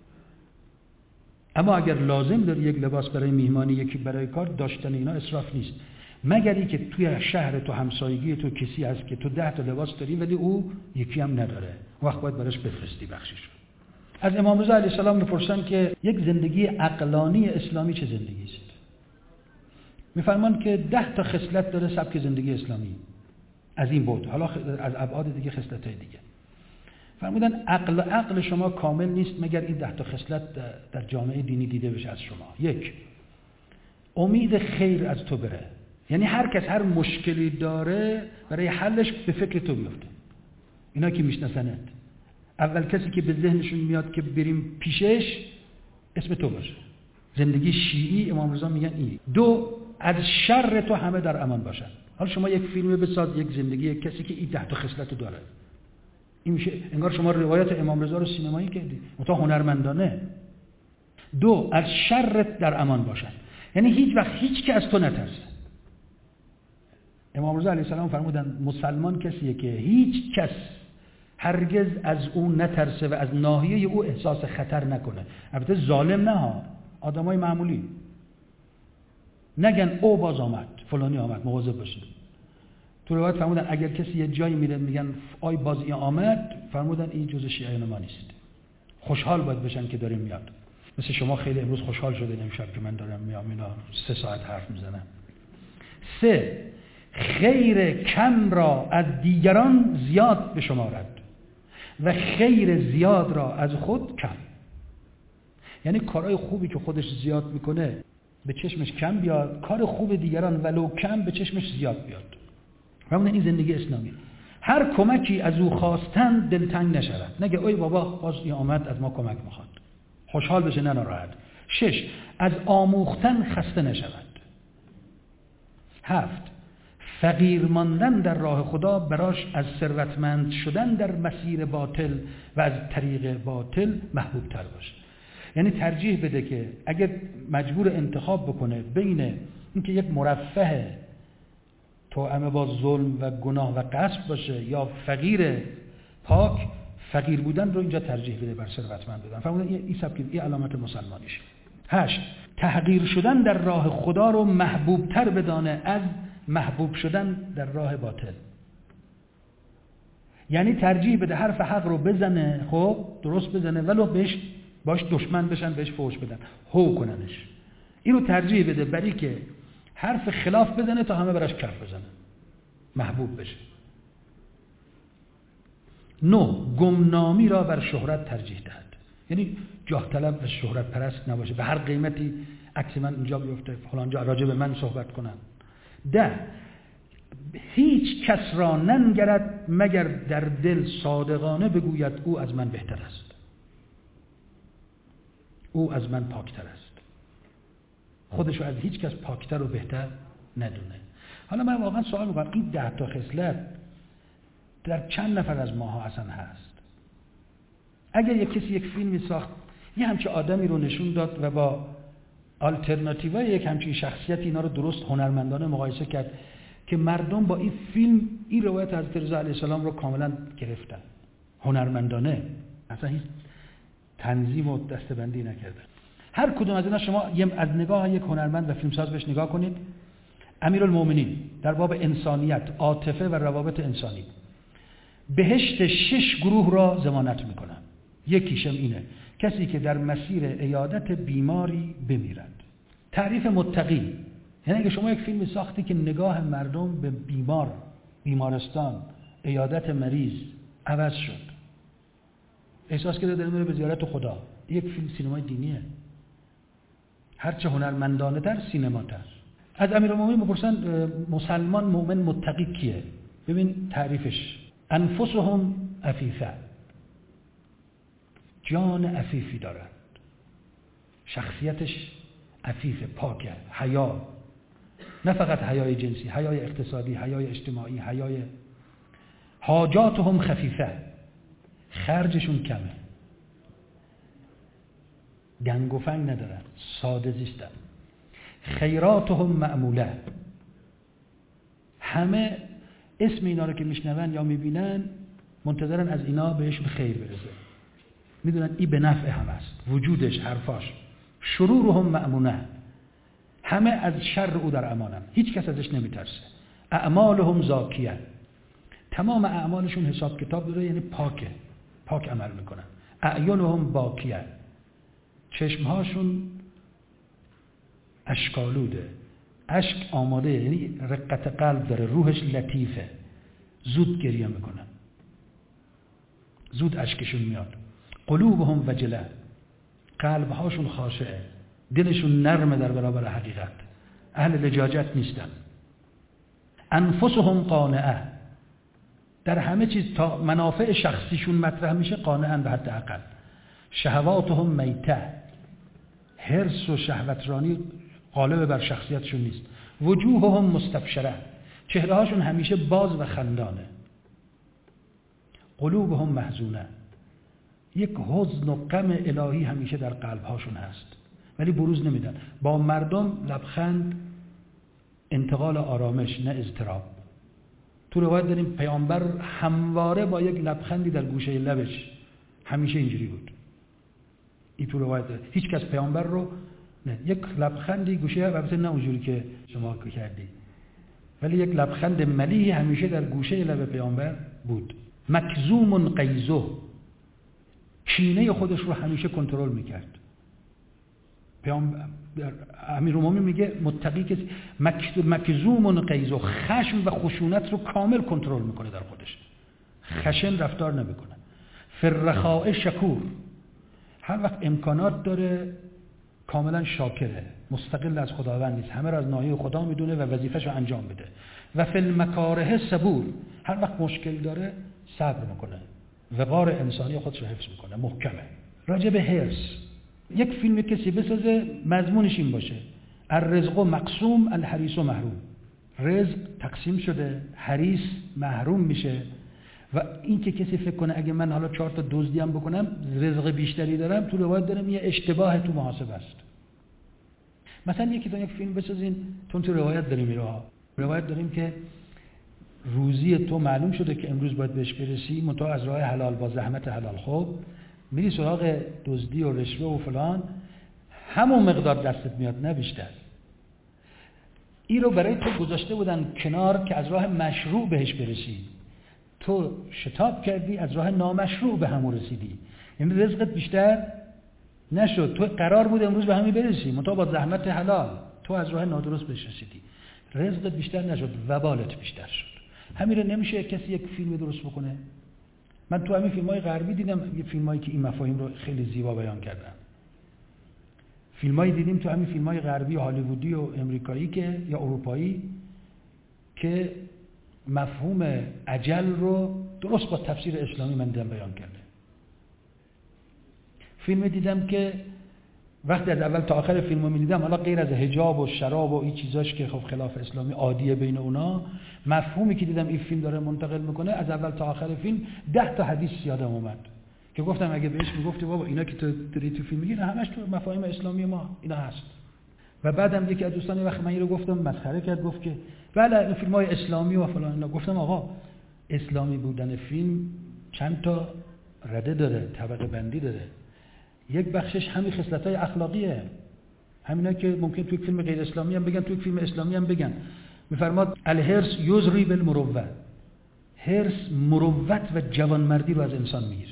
اما اگر لازم داری یک لباس برای میهمانی یکی برای کار، داشتن اینا اسراف نیست. مگری که توی شهر تو همسایگی تو کسی هست که تو 10 تا لباس داری ولی او یکی هم نداره، وقت باید براش بفرستی بخشش. از امام رضا علیه السلام میپرسن که یک زندگی عقلانی اسلامی چه زندگی است؟ میفرمان که 10 تا خصلت داره سبک زندگی اسلامی از این بود. حالا از ابعاد دیگه خصلت‌های دیگه فرمودن عقل شما کامل نیست مگر این 10 تا خصلت در جامعه دینی دیده بشه از شما. 1. امید خیر از تو بره، یعنی هر کس هر مشکلی داره برای حلش به فکر تو بیفته. اینا که میشناسنت، اول کسی که به ذهنشون میاد که بریم پیشش اسم تو باشه. زندگی شیعی امام رضا میگن این. 2. از شر تو همه در امان باشن. حالا شما یک فیلم بساز، یک زندگی کسی که این 10 تا خصلت رو داره، این میشه انگار شما روایت امام رضا رو سینمایی کردی، متا هنرمندانه. 2. از شرت در امان باشن، یعنی هیچ وقت هیچ کی از تو نترسه. امام رضا علیه السلام فرمودن مسلمان کسیه که هیچ کس هرگز از او نترسه و از ناحیه او احساس خطر نکنه. البته ظالم نه ها، آدمای معمولی نگن او باز آمد فلانی آمد مواظب باشید. تو روایت فرمودن اگر کسی یه جایی میره میگن آی باز این آمد، فرمودن این جزء شیعیان ما نیست، خوشحال باید بشن که داریم میاد. مثل شما خیلی امروز خوشحال شدین امشب که من دارم میام اینا 3 ساعت حرف میزنم. 3. خیر کم را از دیگران زیاد بشمارد و خیر زیاد را از خود کم. یعنی کارهای خوبی که خودش زیاد میکنه به چشمش کم بیاد، کار خوب دیگران ولو کم به چشمش زیاد بیاد. همون این زندگی اسلامی. هر کمکی از او خواستن دلتنگ نشود، نگه اوی بابا باز این آمد از ما کمک میخواد، خوشحال بشه نه ناراحت. 6. از آموختن خسته نشود. 7. فقیر ماندن در راه خدا براش از ثروتمند شدن در مسیر باطل و از طریق باطل محبوب تر باشه. یعنی ترجیح بده که اگر مجبور انتخاب بکنه بین اینکه یک مرفه توأم با ظلم و گناه و غصب باشه یا فقیر پاک، فقیر بودن رو اینجا ترجیح بده بر ثروتمند بودن. فرمودن این سبک این علامت مسلمانیشه. 8. تحقیر شدن در راه خدا رو محبوب تر بدانه از محبوب شدن در راه باطل. یعنی ترجیح بده حرف حق رو بزنه، خب درست بزنه، ولو باش دشمن بشن، بهش فحش بدن، هو کننش. اینو ترجیح بده برای که حرف خلاف بزنه تا همه براش کف بزنه، محبوب بشه. 9. گمنامی را بر شهرت ترجیح دهد. یعنی جاه طلب و شهرت پرست نباشه، به هر قیمتی عکس من اینجا بیفته، فلان جا راجع به من صحبت کنن. 10. هیچ کس را ننگرد مگر در دل صادقانه بگوید او از من بهتر است، او از من پاکتر است. خودشو از هیچ کس پاکتر و بهتر ندونه. حالا من واقعا سوال میکنم این 10 تا خصلت در چند نفر از ماها اصلا هست؟ اگر یک کسی یک فیلمی ساخت، یه همچین آدمی رو نشون داد و با آلترناتیوهای یک همچین شخصیت اینا رو درست هنرمندانه مقایسه کرد که مردم با این فیلم این روایت حضرت رضا علیه السلام رو کاملا گرفتن، هنرمندانه، اصلا هیچ تنظیم و دستبندی نکردن. هر کدوم از اینا شما از نگاه یک هنرمند و فیلمساز بهش نگاه کنید. امیرالمومنین در باب انسانیت، عاطفه و روابط انسانی بهشت 6 گروه را ضمانت میکنن. یکیشم اینه کسی که در مسیر عیادت بیماری بمیرد. تعریف متقی یعنی که شما یک فیلم ساختی که نگاه مردم به بیمارستان، عیادت مریض عوض شد، احساس کرده داره میره به زیارت خدا. یک فیلم سینمای دینیه، هرچه هنرمندانه تر سینما تر. از امیرالمومنین بپرسن مسلمان مؤمن متقی کیه؟ ببین تعریفش: انفسهم عفیفه، جان عفیفی دارد، شخصیتش عفیفه، پاکه، حیا، نه فقط حیای جنسی، حیای اقتصادی، حیای اجتماعی، حیای. حاجاتهم خفیفه، خرجشون کمه، گنگ و فنگ ندارن، ساده زیستن. خیراتهم معموله، همه اسم اینا رو که میشنون یا میبینن منتظرن از اینا بهشون خیر برسه، میدونن این به نفع هم است، وجودش، حرفاش. شرورهم مأمونه، همه از شر او در امانن، هیچ کس ازش نمیترسه. اعمالهم زاکیه، تمام اعمالشون حساب کتاب داره، یعنی پاک عمل میکنن. اعینهم باکیه، چشمهاشون اشکالوده، اشک آماده، یعنی رقت قلب داره، روحش لطیفه، زود گریه میکنن، زود اشکشون میاد. قلوبهم وجله، قلبهاشون خاشعه، دلشون نرمه در برابر حقیقت، اهل لجاجت نیستن. انفسهم قانعه، در همه چیز تا منافع شخصیشون مطرح میشه قانعن به حد اقل. شهواتهم میته، حرص و شهوترانی غالب بر شخصیتشون نیست. وجوههم مستبشره، چهره هاشون همیشه باز و خندانه. قلوبهم محزونه، یک حزن و غم الهی همیشه در قلب هاشون هست ولی بروز نمیدن. با مردم لبخند، انتقال آرامش، نه اضطراب. تو روایت داریم پیامبر همواره با یک لبخندی در گوشه لبش، همیشه اینجوری بود. این تو روایت داره. هیچ کس پیامبر رو نه، یک لبخندی گوشه، البته نه اونجوری که شما کردی، ولی یک لبخند ملیحی همیشه در گوشه لب پیامبر بود. مکظوم غیظه، کینه خودش رو همیشه کنترل میکرد. امیرالمومنین میگه متقی کسی مکظوم غیظه، خشم و خشونت رو کامل کنترل میکنه در خودش، خشن رفتار نمیکنه. فرخاء شکور، هر وقت امکانات داره کاملا شاکره، مستقل از خداوند نیست، همه را از ناحیه خدا میدونه و وظیفه‌شو انجام بده. و فی المکاره صبور، هر وقت مشکل داره صبر میکنه، وقار انسانی خودش رو حفظ میکنه، محکمه. راجع به حرص، یک فیلم کسی بسازه مضمونش این باشه: الرزق مقسوم الحریص محروم، رزق تقسیم شده، حریص محروم میشه. و این که کسی فکر کنه اگه من حالا 4 تا دزدی هم بکنم رزق بیشتری دارم، تو روایت دارم یه اشتباه تو محاسبه است. مثلا یک فیلم بسازین، تو روایت داریم روایت داریم که روزی تو معلوم شده که امروز باید بهش برسی، منتها از راه حلال با زحمت حلال، خب میری سراغ دزدی و رشوه و فلان، همون مقدار دستت میاد نه بیشتر. این رو برای تو گذاشته بودن کنار که از راه مشروع بهش برسی. تو شتاب کردی، از راه نامشروع به همون رسیدی، یعنی رزقت بیشتر نشد. تو قرار بود امروز به همین برسی، منتها با زحمت حلال تو از راه نادرست بهش رسیدی، رزقت بیشتر نشد، وبالت بیشتر شد. همین رو نمیشه کسی یک فیلم درست بکنه. من تو همین فیلم‌های غربی دیدم یه فیلمایی که این مفاهیم رو خیلی زیبا بیان کردن. فیلمایی دیدیم تو همین فیلم‌های غربی و هالیوودی و امریکایی که یا اروپایی که مفهوم اجل رو درست با تفسیر اسلامی من دیدم بیان کرده. فیلم دیدم که وقتی از اول تا آخر فیلمو می‌دیدم، حالا غیر از حجاب و شراب و این چیزاش که خب خلاف اسلامی عادیه بین اونا، مفهومی که دیدم این فیلم داره منتقل میکنه، از اول تا آخر فیلم 10 تا حدیث یادم اومد که گفتم اگه بهش میگفتی بابا اینا که تو داری تو فیلم میگی همش تو مفاهیم اسلامی ما اینا هست. و بعدم یکی از دوستان وقتی من اینو گفتم مسخره کرد، گفت که بله این فیلم‌های اسلامی و فلان اینا. گفتم آقا اسلامی بودن فیلم چند تا رده داره، طبقه بندی داره. یک بخشش همین خصلت‌های اخلاقیه، همینا که ممکن توی فیلم غیر اسلامی هم بگن، توی فیلم اسلامی هم بگن. می‌فرماد الهرس یزری بالمروه، هرس مروت و جوانمردی رو از انسان میگیره.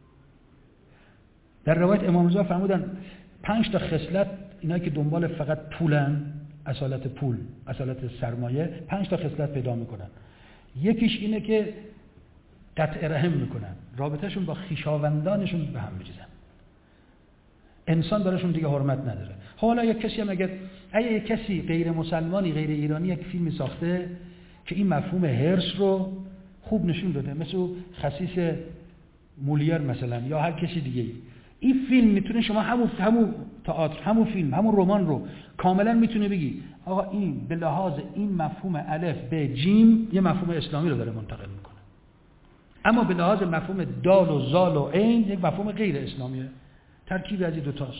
در روایت امام رضا فرمودن 5 تا خصلت اینا که دنبال فقط پولن، اصالت پول، اصالت سرمایه، 5 تا خصلت پیدا میکنن. یکیش اینه که قطع رحم میکنن، رابطهشون با خویشاوندانشون به هم میریزن، انسان براشون دیگه حرمت نداره. حالا یک کسی هم اگه یک کسی غیر مسلمانی، غیر ایرانی یک فیلمی ساخته که این مفهوم هرس رو خوب نشون داده، مثل خسیس مولیر مثلا یا هر کسی دیگه، این فیلم میتونه شما همون تئاتر، همون فیلم، همون رمان رو کاملا میتونه بگی آقا این به لحاظ این مفهوم الف ب جیم یه مفهوم اسلامی رو داره منتقل میکنه، اما به لحاظ مفهوم دال و زال و عین یک مفهوم غیر اسلامیه. ترکیب از این دو تاست.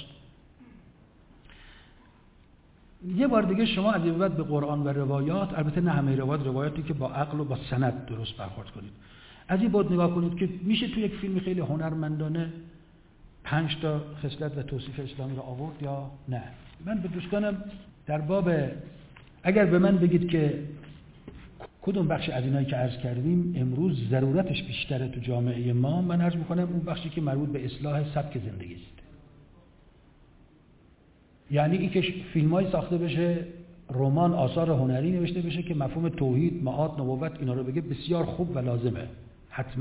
یه بار دیگه شما از این بعد به قرآن و روایات، البته نه همه روایاتی که با عقل و با سند درست برخورد کنید، از این بعد نگاه کنید که میشه تو یک فیلم خیلی هنرمندانه 5 تا خصلت و توصیف اسلامی رو آورد یا نه. من به دوستانم در باب، اگر به من بگید که کدوم بخش از اینایی که عرض کردیم امروز ضرورتش بیشتره تو جامعه ما، من عرض میکنم اون بخشی که مربوط به اصلاح سبک زندگی است. یعنی این که فیلمای ساخته بشه، رمان، آثار هنری نوشته بشه که مفهوم توحید، معاد، نبوت اینا رو بگه، بسیار خوب و لازمه حتما.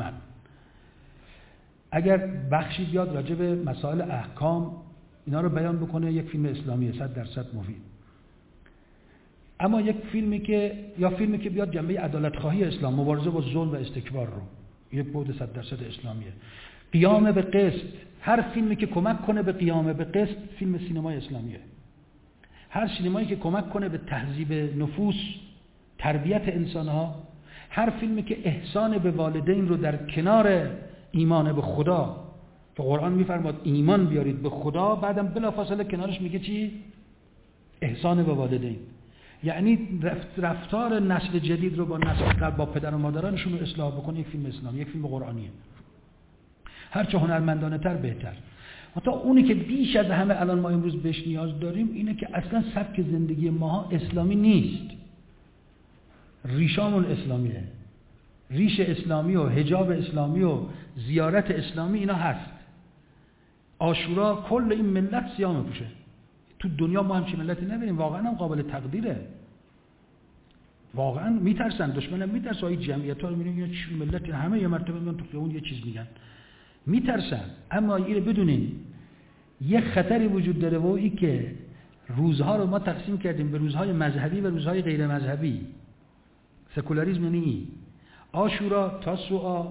اگر بخشی بیاد راجع به مسائل احکام اینا رو بیان بکنه، یک فیلم اسلامیه 100% مفید. اما یک فیلمی که بیاد جنبه عدالت خواهی اسلام، مبارزه با ظلم و استکبار رو، یک بعد 100% اسلامیه. قیام به قسط، هر فیلمی که کمک کنه به قیام به قسط فیلم سینمای اسلامیه. هر سینمایی که کمک کنه به تهذیب نفوس، تربیت انسانها، هر فیلمی که احسان به والدین رو در کنار ایمان به خدا، که قرآن میفرماد ایمان بیارید به خدا، بعدم بلافاصله کنارش میگه چی؟ احسان به والدین. یعنی رفتار نسل جدید رو با نسل قبل، با پدر و مادرانشون رو اصلاح بکنه. یک فیلم اسلامی، یک فیلم قرآنیه. هر چه هنرمندانه تر بهتر. حتی اونی که بیش از همه الان ما امروز بهش نیاز داریم اینه که اصلا سبک زندگی ما اسلامی نیست. ریشامون اسلامیه. ریش اسلامی و حجاب اسلامی و زیارت اسلامی اینا هست. عاشورا کل این ملت سیاه میپوشه. تو دنیا ما همچین ملتی نداریم، واقعا هم قابل تقدیره. واقعا میترسن، دشمنم میترسه، این جمعیت‌ها رو میبینن چه ملتی، همه یه مرتبه میان تو خیابون یه چیز میگن، میترسن. اما اینو بدونین یه خطری وجود داره و این که روزها رو ما تقسیم کردیم به روزهای مذهبی و روزهای غیر مذهبی. سکولاریسم یعنی این. عاشورا، تاسوعا،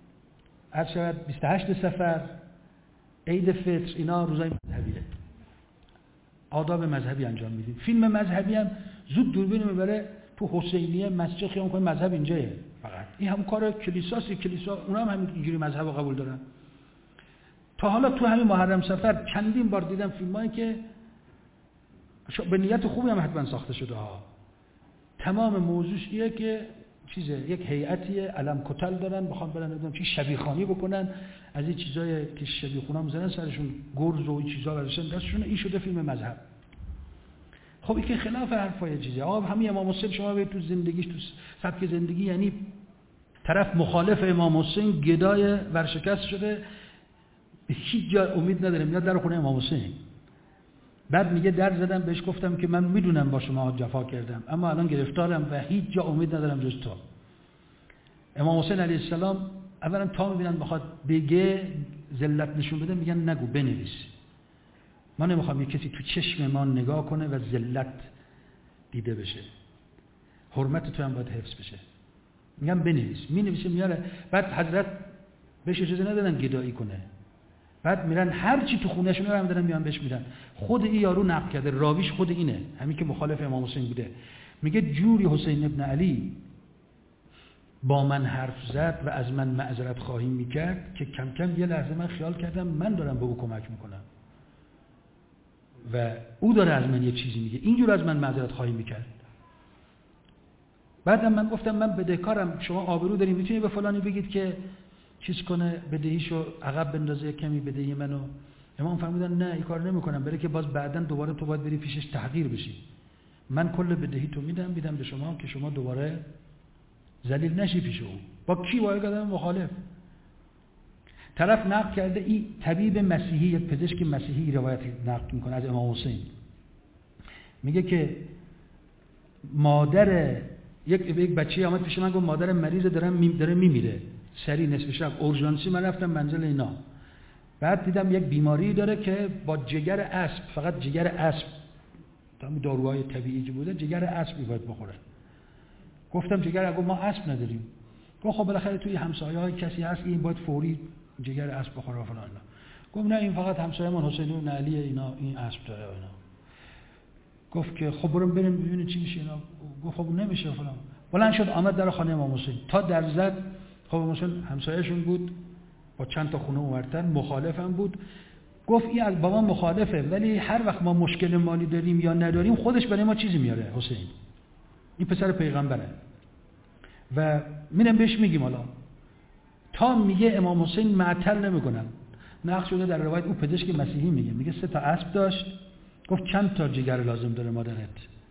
28 صفر، عید فطر، اینا روزهای مذهبیه. آداب مذهبی انجام میدیم. فیلم مذهبی هم زود دوربین میبره تو حسینیه مسجد خیام کنه، مذهب اینجاه. فقط این هم کار کلیساست. کلیسا اونا هم همینجوری مذهب رو قبول دارن. تا حالا تو همین محرم سفر چندین بار دیدم فیلمایی که به نیت خوبی هم حتما ساخته شده ها. تمام موضوعش اینه که یک هیئتیه، علم کتل دارن، بخوام برن نمیدونم چی شبیخوانی بکنن، از این چیزای که شبیخونا میزنن سرشون، گرز و این چیزا برداشتن دستشون، این شده فیلم مذهب. خب این که خلاف حرفای چیزه. آقا همین امام حسین شما به تو زندگیش، تو سبک زندگی، یعنی طرف مخالف امام حسین گدای ورشکست شده، به هیچ جا امید نداره، میاد در خونه امام حسین. بعد میگه در زدم بهش گفتم که من میدونم با شما جفا کردم اما الان گرفتارم و هیچ جا امید ندارم جز تو. امام حسین علیه السلام اولا تا میبینن بخواد بگه ذلت نشون بده میگن نگو بنویس. ما نمیخوام یک کسی تو چشم ما نگاه کنه و ذلت دیده بشه. حرمت تو هم باید حفظ بشه. میگم بنویس. مینویسه میاره. بعد حضرت بهش اجازه ندادن گدایی کنه. بعد میرن هر چی تو خونهشون رو هم دارن میان بهش میدن. خود این یارو نقل کرده، راویش خود اینه، همین که مخالف امام حسین بوده. میگه جوری حسین ابن علی با من حرف زد و از من معذرت خواهی میکرد که کم کم یه لحظه من خیال کردم من دارم به او کمک میکنم و او داره از من یه چیزی میگه، اینجور از من معذرت خواهی میکرد. بعدم من گفتم من بدهکارم، شما آبرو دارین، میتونید به فلانی بگید که چیز کنه، بدهیشو عقب بندازه کمی بدهی منو. امام فرمودن نه این کار نمیکنم، برای که باز بعدن دوباره تو باید بری پیشش تحقیر بشی. من کل بدهی تو میدم به شما که شما دوباره ذلیل نشی پیش او. با کی؟ با یک آدم مخالف. طرف نقل کرده این طبیب مسیحی، یک پزشک مسیحی روایت نقل میکنه از امام حسین. میگه که مادر یک بچه آمد پیش من گفت مادر مریض داره میمیره، سری نصف شب اورژانسی من رفتم منزل اینا. بعد دیدم یک بیماری داره که با جگر اسب، فقط جگر اسب، تمام داروهای طبیعی که بوده جگر اسب می‌باید بخوره. گفتم جگر، گفت ما اسب نداریم. گفت خب بالاخره توی همسایه‌های کسی هست این باید فوری جگر اسب بخوره فلان. گفت نه این فقط همسایه‌مون حسین بن علی اینا این اسب داره اینا. گفت که خب بریم ببینیم چی میشه اینا. گفت خب نمیشه فلان. بلند شد آمد در خانه امام حسین. تا در زد، خب امام حسین همسایه‌شون بود با چند تا خونه اونورتر، مخالفم بود. گفت این از بابا مخالفه ولی هر وقت ما مشکل مالی داریم یا نداریم خودش برای ما چیزی میاره. حسین این پسر پیغمبره و میرم بهش میگیم حالا تا میگه امام حسین معطل نمیکنن. نقل شده در روایت او پزشک مسیحی میگه 3 تا اسب داشت. گفت چند تا جگر لازم داره مادرت؟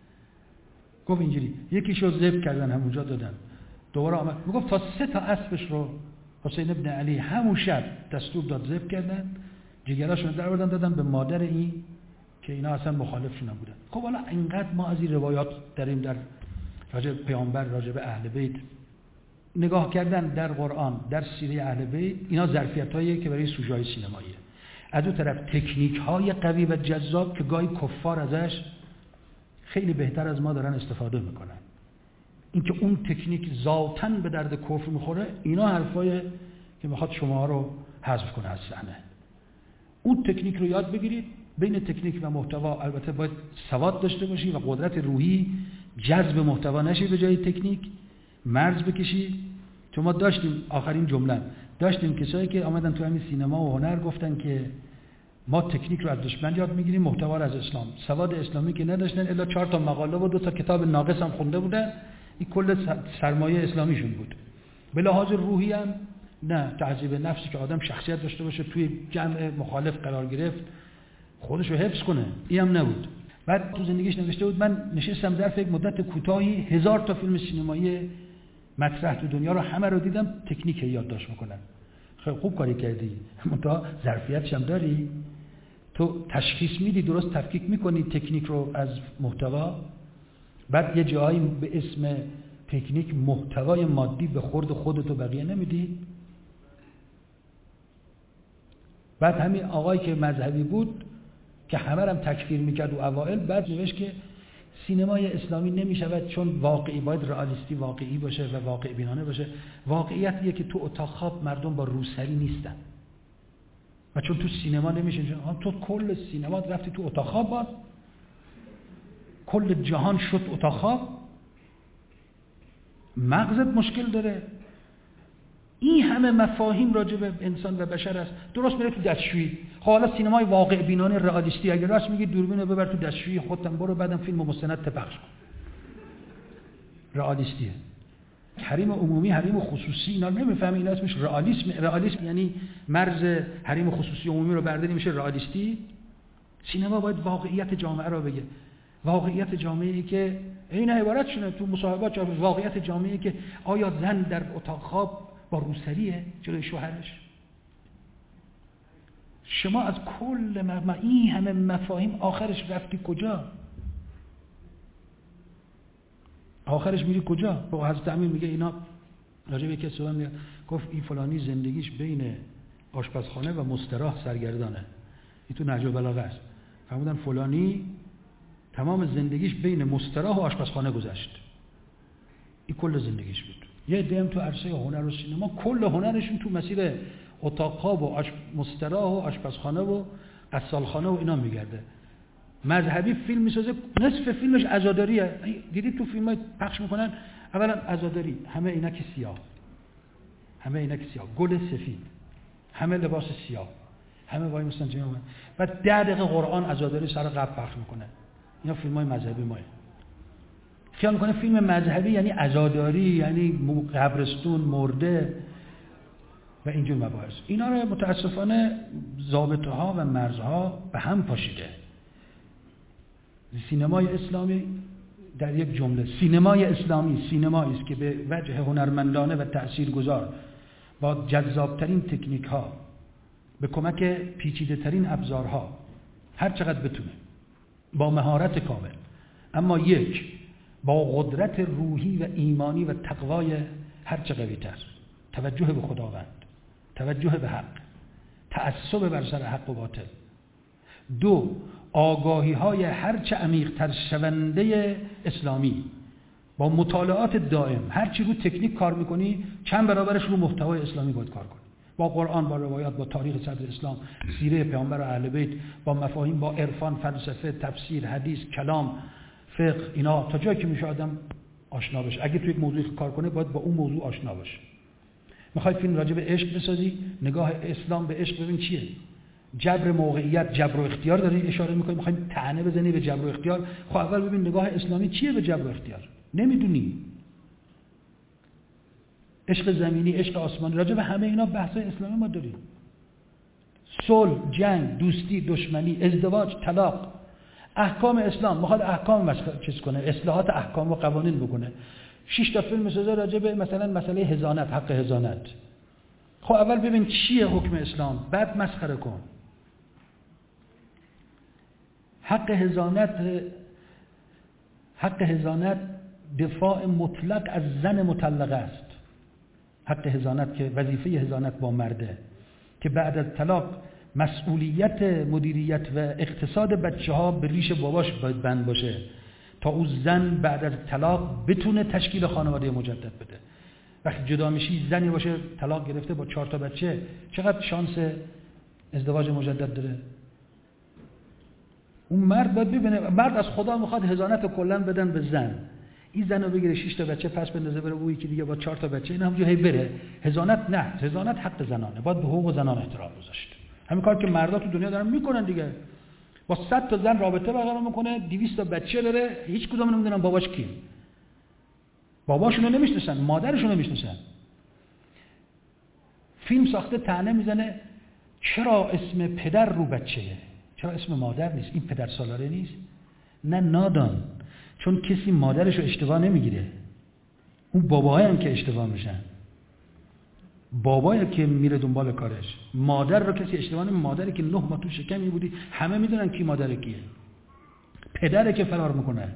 گفت اینجوری، یکیشو ذبح کردن همونجا دادن. دوباره آمد میگفت تا 3 تا اسبش رو حسین ابن علی همون شب دستور داد ذبح کردن، جگراشون در آوردن دادن به مادر این که اینا اصلا مخالفشون بودن. خب حالا اینقدر ما از این روایات داریم در راجع به پیامبر، راجع به اهل بیت نگاه کردن در قرآن، در سیره اهل بیت، اینا ظرفیتاییه که برای سوژه‌های سینماییه. از اون طرف تکنیک‌های قوی و جذاب که گاهی کفار ازش خیلی بهتر از ما دارن استفاده میکنن. اینکه اون تکنیک ذاتاً به درد کفر میخوره، اینا حرفای که میخواد شما رو حذف کنه از صحنه. اون تکنیک رو یاد بگیرید. بین تکنیک و محتوا البته باید سواد داشته باشی و قدرت روحی، جذب محتوا نشی به جای تکنیک، مرز بکشی. چون ما داشتیم آخرین جمله داشتیم کسایی که آمدن تو همین سینما و هنر گفتن که ما تکنیک رو از دشمن یاد میگیریم، محتوا رو از اسلام. سواد اسلامی که نداشتن، الا 4 تا مقاله و 2 تا کتاب ناقص هم خونده بودن. این کل سرمایه اسلامیشون بود. به لحاظ روحی هم نه، تعذیب نفسی که آدم شخصیت داشته باشه، توی جمع مخالف قرار گرفت، خودش رو حفظ کنه، این هم نبود. بعد تو زندگیش نوشته بود من نشستم ظرف یک مدت کوتاهی 1000 تا فیلم سینمایی مطرح تو دنیا رو همه رو دیدم، تکنیک یادداشت میکنن. خیلی خوب کاری کردی، منتها ظرفیتش هم داری، تو تشخیص میدی، درست تفکیک میکنی تکنیک رو از محتوا. بعد یه جایی به اسم تکنیک محتوای مادی به خورد خودت و بقیه نمیدی. بعد همین آقایی که مذهبی بود که همه هم تکفیر میکرد و اوائل، بعد نوشت که سینمای اسلامی نمیشود چون واقعی، باید رئالیستی واقعی باشه و واقع بینانه باشه. واقعیتیه که تو اتاق خواب مردم با روسری نیستن و چون تو سینما نمیشه، تو کل سینما رفتی تو اتاق خواب، باز کل جهان شد اتاق خواب، مغزت مشکل داره. این همه مفاهیم راجع به انسان و بشر است. درست میره تو دستشویی. خب حالا سینمای واقع بینانه رئالیستی، اگه راست میگی دوربین رو ببر تو دستشویی خودت برو، بعدم فیلم مستند پخش کن. رئالیستیه. حریم عمومی، حریم خصوصی، اینا نمیفهمی. اینا اسمش رئالیسم. رئالیسم یعنی مرز حریم خصوصی عمومی رو برداری میشه رئالیستی. سینما باید واقعیت جامعه رو بگه. واقعیت جامعه‌ای که این عبارت شونه تو مصاحبات، واقعیت جامعه‌ای که آیا زن در اتاق خواب با روسریه جلوی شوهرش؟ شما از کل این همه مفاهیم آخرش رفتی کجا؟ آخرش میری کجا؟ با حضرت امیر میگه اینا راجع به یکی صحبت میگه، گفت این فلانی زندگیش بین آشپزخانه و مستراح سرگردانه. این تو نهج البلاغه است. فرمودن فلانی تمام زندگیش بین مستراح و آشپزخانه گذشت. این کل زندگیش بود. یه عده تو عرصه هنر و سینما کل هنرشون تو مسیر اتاق خواب و مستراح و آشپزخانه و غسالخانه و اینا میگرده. مذهبی فیلم میسازه، نصف فیلمش عزاداریه. دیدید تو فیلم‌ها پخش میکنن اولا عزاداری، همه عینک سیاه، گل سفید، همه لباس سیاه، همه وای مثلا جمع، بعد 10 دقیقه قرآن عزاداری سر قبر پخش میکنه. اینا فیلم‌های مذهبی ماه. خیال میکنه فیلم مذهبی یعنی عزاداری، یعنی قبرستون، مرده و اینجور مباحث. اینا رو متاسفانه ضابطه‌ها و مرزها به هم پاشیده. سینمای اسلامی در یک جمله، سینمای اسلامی سینمایی است که به وجه هنرمندانه و تاثیرگذار با جذابترین تکنیک ها به کمک پیچیده ترین ابزارها هر چقدر بتونه، با مهارت کامل، اما با قدرت روحی و ایمانی و تقوای هر چه قوی تر، توجه به خداوند، توجه به حق، تعصب بر سر حق و باطل. 2 آگاهی های هر چه عمیق تر شونده اسلامی، با مطالعات دائم. هر چی رو تکنیک کار میکنی چند برابرش رو محتوای اسلامی باید کار کنی، با قرآن، با روایات، با تاریخ صدر اسلام، سیره پیامبر و اهل بیت، با مفاهیم، با عرفان، فلسفه، تفسیر، حدیث، کلام، فقه. اینا تا جایی که میشه آدم آشنا بشه. اگه توی یک موضوعی کار کنه باید با اون موضوع آشنا باشه. میخوای فیلم راجع به عشق بسازی، نگاه اسلام به عشق ببین چیه. جبر موقعیت، جبر و اختیار داری اشاره میکنی، میخوایم طعنه بزنی به جبر و اختیار. خب اول ببین نگاه اسلامی چیه به جبر و اختیار. نمیدونی. عشق زمینی، عشق آسمانی، راجع به همه اینا بحث اسلامی ما داریم. صلح، جنگ، دوستی، دشمنی، ازدواج، طلاق. احکام اسلام میخواد احکام چیز کنه، اصلاحات احکام و قوانین بکنه. 6 تا فیلم میسازه راجع به مثلا مسئله حضانت، حق حضانت. خب اول ببین چیه حکم اسلام، بعد مسخره کن. حق حضانت دفاع مطلق از زن مطلقه است. حق حضانت که وظیفه حضانت با مرده، که بعد از طلاق مسئولیت مدیریت و اقتصاد بچه‌ها به ریش باباش باید بند باشه تا اون زن بعد از طلاق بتونه تشکیل خانواده مجدد بده. وقتی جدا میشی زنی باشه طلاق گرفته با 4 تا بچه، چقدر شانس ازدواج مجدد داره؟ اون مرد باید ببینه، مرد از خدا میخواد حضانت رو کلا بدن به زن. این زن رو بگیره 6 تا بچه پس بندازه بره اون یکی دیگه با 4 تا بچه، این همونجوری هی بره. حضانت نه، حضانت حق زنانه، باید به حقوق زنان احترام گذاشت. همین کار که مردا تو دنیا دارن میکنن دیگه. با 100 تا زن رابطه برقرار میکنه، 200 تا بچه داره، هیچ کدوم نمیدونن باباش کیه. باباشون رو نمیشناسن، مادرشون رو نمیشناسن. فیلم ساخته طعنه میزنه چرا اسم پدر رو بچه‌ه، چرا اسم مادر نیست؟ این پدر سالاره نیست؟ نه نادان، چون کسی مادرش رو اشتباه نمیگیره، اون باباهایی هم که اشتباه میشن. بابایی که میره دنبال کارش، مادر رو کسی اشتباه نمیگیره. مادری که 9 ماه تو شکمی بودی همه میدونن کی مادر کیه. پدره که فرار میکنه.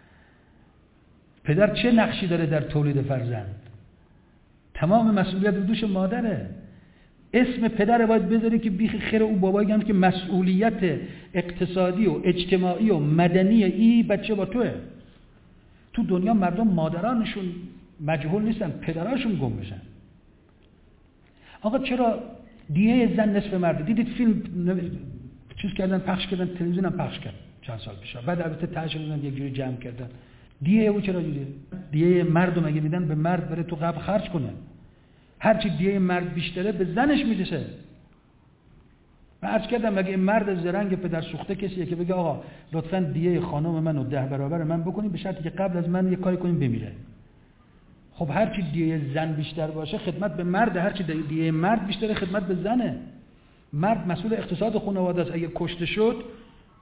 پدر چه نقشی داره در تولید فرزند؟ تمام مسئولیت رو دوش مادره. اسم پدر باید بذاری که بیخ خیر اون بابایی هم که مسئولیت اقتصادی و اجتماعی و مدنی ای بچه با توه. تو دنیا مردم مادرانشون مجهول نیستن، پدراشون گم میشن. آقا چرا دیه زن نصف مرده؟ دیدید فیلم چیز کردن، پخش کردن، تلویزیون هم پخش کرد چند سال پیش، بعد البته تهشون یک جوری جمع کردن. دیه او چرا جوریه؟ دیه مردم اگه میدن به مرد بره تو قبر خرج کنه. هرچی دیه مرد بیشتره به زنش میرسه. من عرض کردم اگه مرد زرنگ پدر سوخته کسیه که بگه آقا لطفاً دیه خانم منو 10 برابر من بکنید به شرطی که قبل از من یه کاری کنیم بمیره. خب هرچی دیه زن بیشتر باشه خدمت به مرد، هرچی دیه مرد بیشتره خدمت به زنه. مرد مسئول اقتصاد خانواده است. اگه کشته شد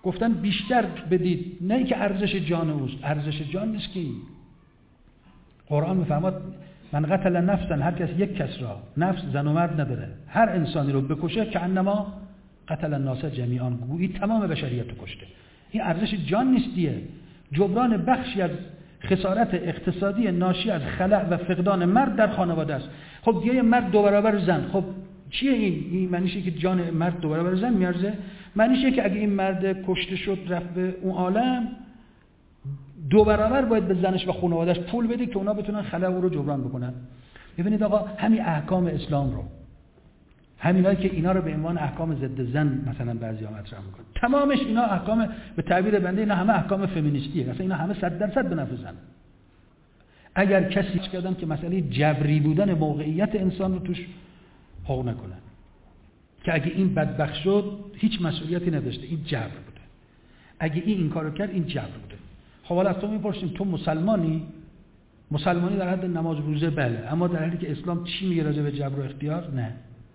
گفتن بیشتر بدید، نه اینکه ارزش جان اوست، ارزش جان نیست که قرآن میفرماد من قتل نفسا، هر کس یک کس را، نفس زن و مرد نداره، هر انسانی رو بکشه که انما قتل الناس جمیعا، گویی تمام بشریت رو کشته. این ارزش جان نیست دیگه. جبران بخشی از خسارت اقتصادی ناشی از خلأ و فقدان مرد در خانواده است. خب دیگه مرد دو برابر زن، خب چیه این معنیشه که جان مرد دو برابر زن میارزه؟ معنیشه که اگه این مرد کشته شد رفت به اون عالم، دو برابر باید به زنش و خانواده‌اش پول بده که اونا بتونن خلأ او رو جبران بکنن. ببینید آقا، همین احکام اسلام رو، همینایی که اینا رو به عنوان احکام ضد زن مثلا بعضیا مطرح میکنن، تمامش اینا احکام، به تعبیر بنده اینا همه احکام فمینیستیه، اصلا اینا همه 100% به نفع زن. اگر کسی کردن که مسئله جبری بودن موقعیت انسان رو توش حق نکنن، که اگه این بدبخت شد هیچ مسئولیتی نداشته، این جبر بوده، اگه این کارو کرد این جبر بوده. خب حالا از تو میپرسیم تو مسلمانی در حد نماز روزه بله، اما در حالی که اسلام چی میگه راجع به جبر و اختیار؟ نه.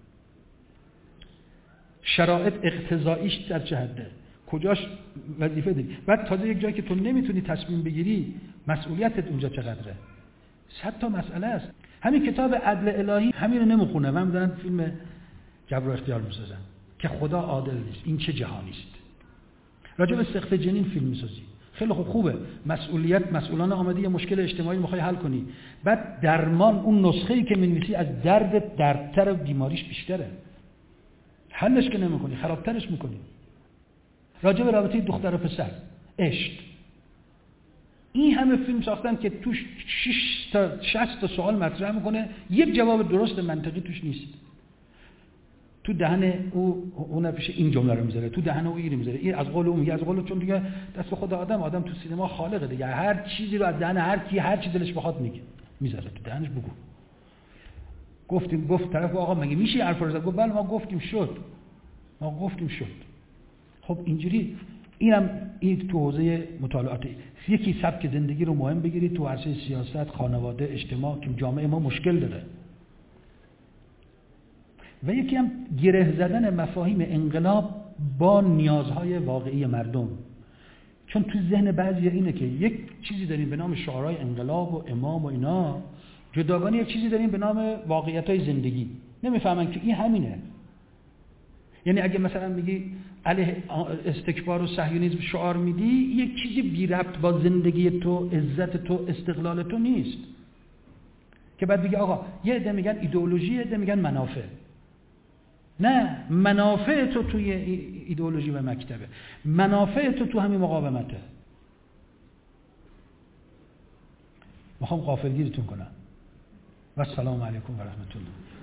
شرایط اقتضاییش در چه حده، کجاش وظیفه داری، بعد تازه یک جایی که تو نمیتونی تصمیم بگیری مسئولیتت اونجا چقدره. 100 تا مسئله است. همین کتاب عدل الهی همین رو نمیخونه، من دارن فیلم جبر و اختیار میسازن که خدا عادل نیست، این چه جهانی است. راجع به سقط جنین فیلم میسازی، خیلی خوبه، مسئولان آمدی یه مشکل اجتماعی میخوای حل کنی، بعد درمان اون نسخه‌ای که می‌نویسی از دردتر و بیماریش بیشتره، حلش که نمی‌کنی، خرابترش می‌کنی. راجع به رابطه دختر و پسر، عشق، این همه فیلم ساختن که توش 60 تا سوال مطرح میکنه، یک جواب درست منطقی توش نیست. تو دهن اون پیش این جمله رو میذاره، تو دهن او این میذاره، این از قول اون میگه، از قول چون دیگه دست به خود آدم تو سینما خالقه دیگه، هر چیزی رو از دهن هر چی دلش بخواد میگه، میذاره تو دهنش. بگو گفت طرف آقا مگه میشه حرف رو زد؟ گفت بله ما گفتیم شد. خب اینجوری این تو حوزه مطالعات، یکی سبک زندگی رو مهم بگیرید، تو عرصه سیاست، خانواده، اجتماع که جامعه ما مشکل داره، و یکی هم گره زدن مفاهیم انقلاب با نیازهای واقعی مردم. چون تو ذهن بعضی اینه که یک چیزی داریم به نام شعارهای انقلاب و امام و اینا، جداگانه یک چیزی داریم به نام واقعیت‌های زندگی، نمیفهمن که این همینه. یعنی اگه مثلا میگی علیه استکبار و صهیونیسم شعار میدی، یک چیزی بی ربط با زندگی تو، عزت تو، استقلال تو نیست که بعد بگی آقا یه عده میگن ایدئولوژی، عده میگن منافع. نه، منافع تو توی ایدئولوژی و مکتبه، منافع تو همین مقاومته. میخوام غافلگیرتون کنم. و السلام علیکم و رحمت الله.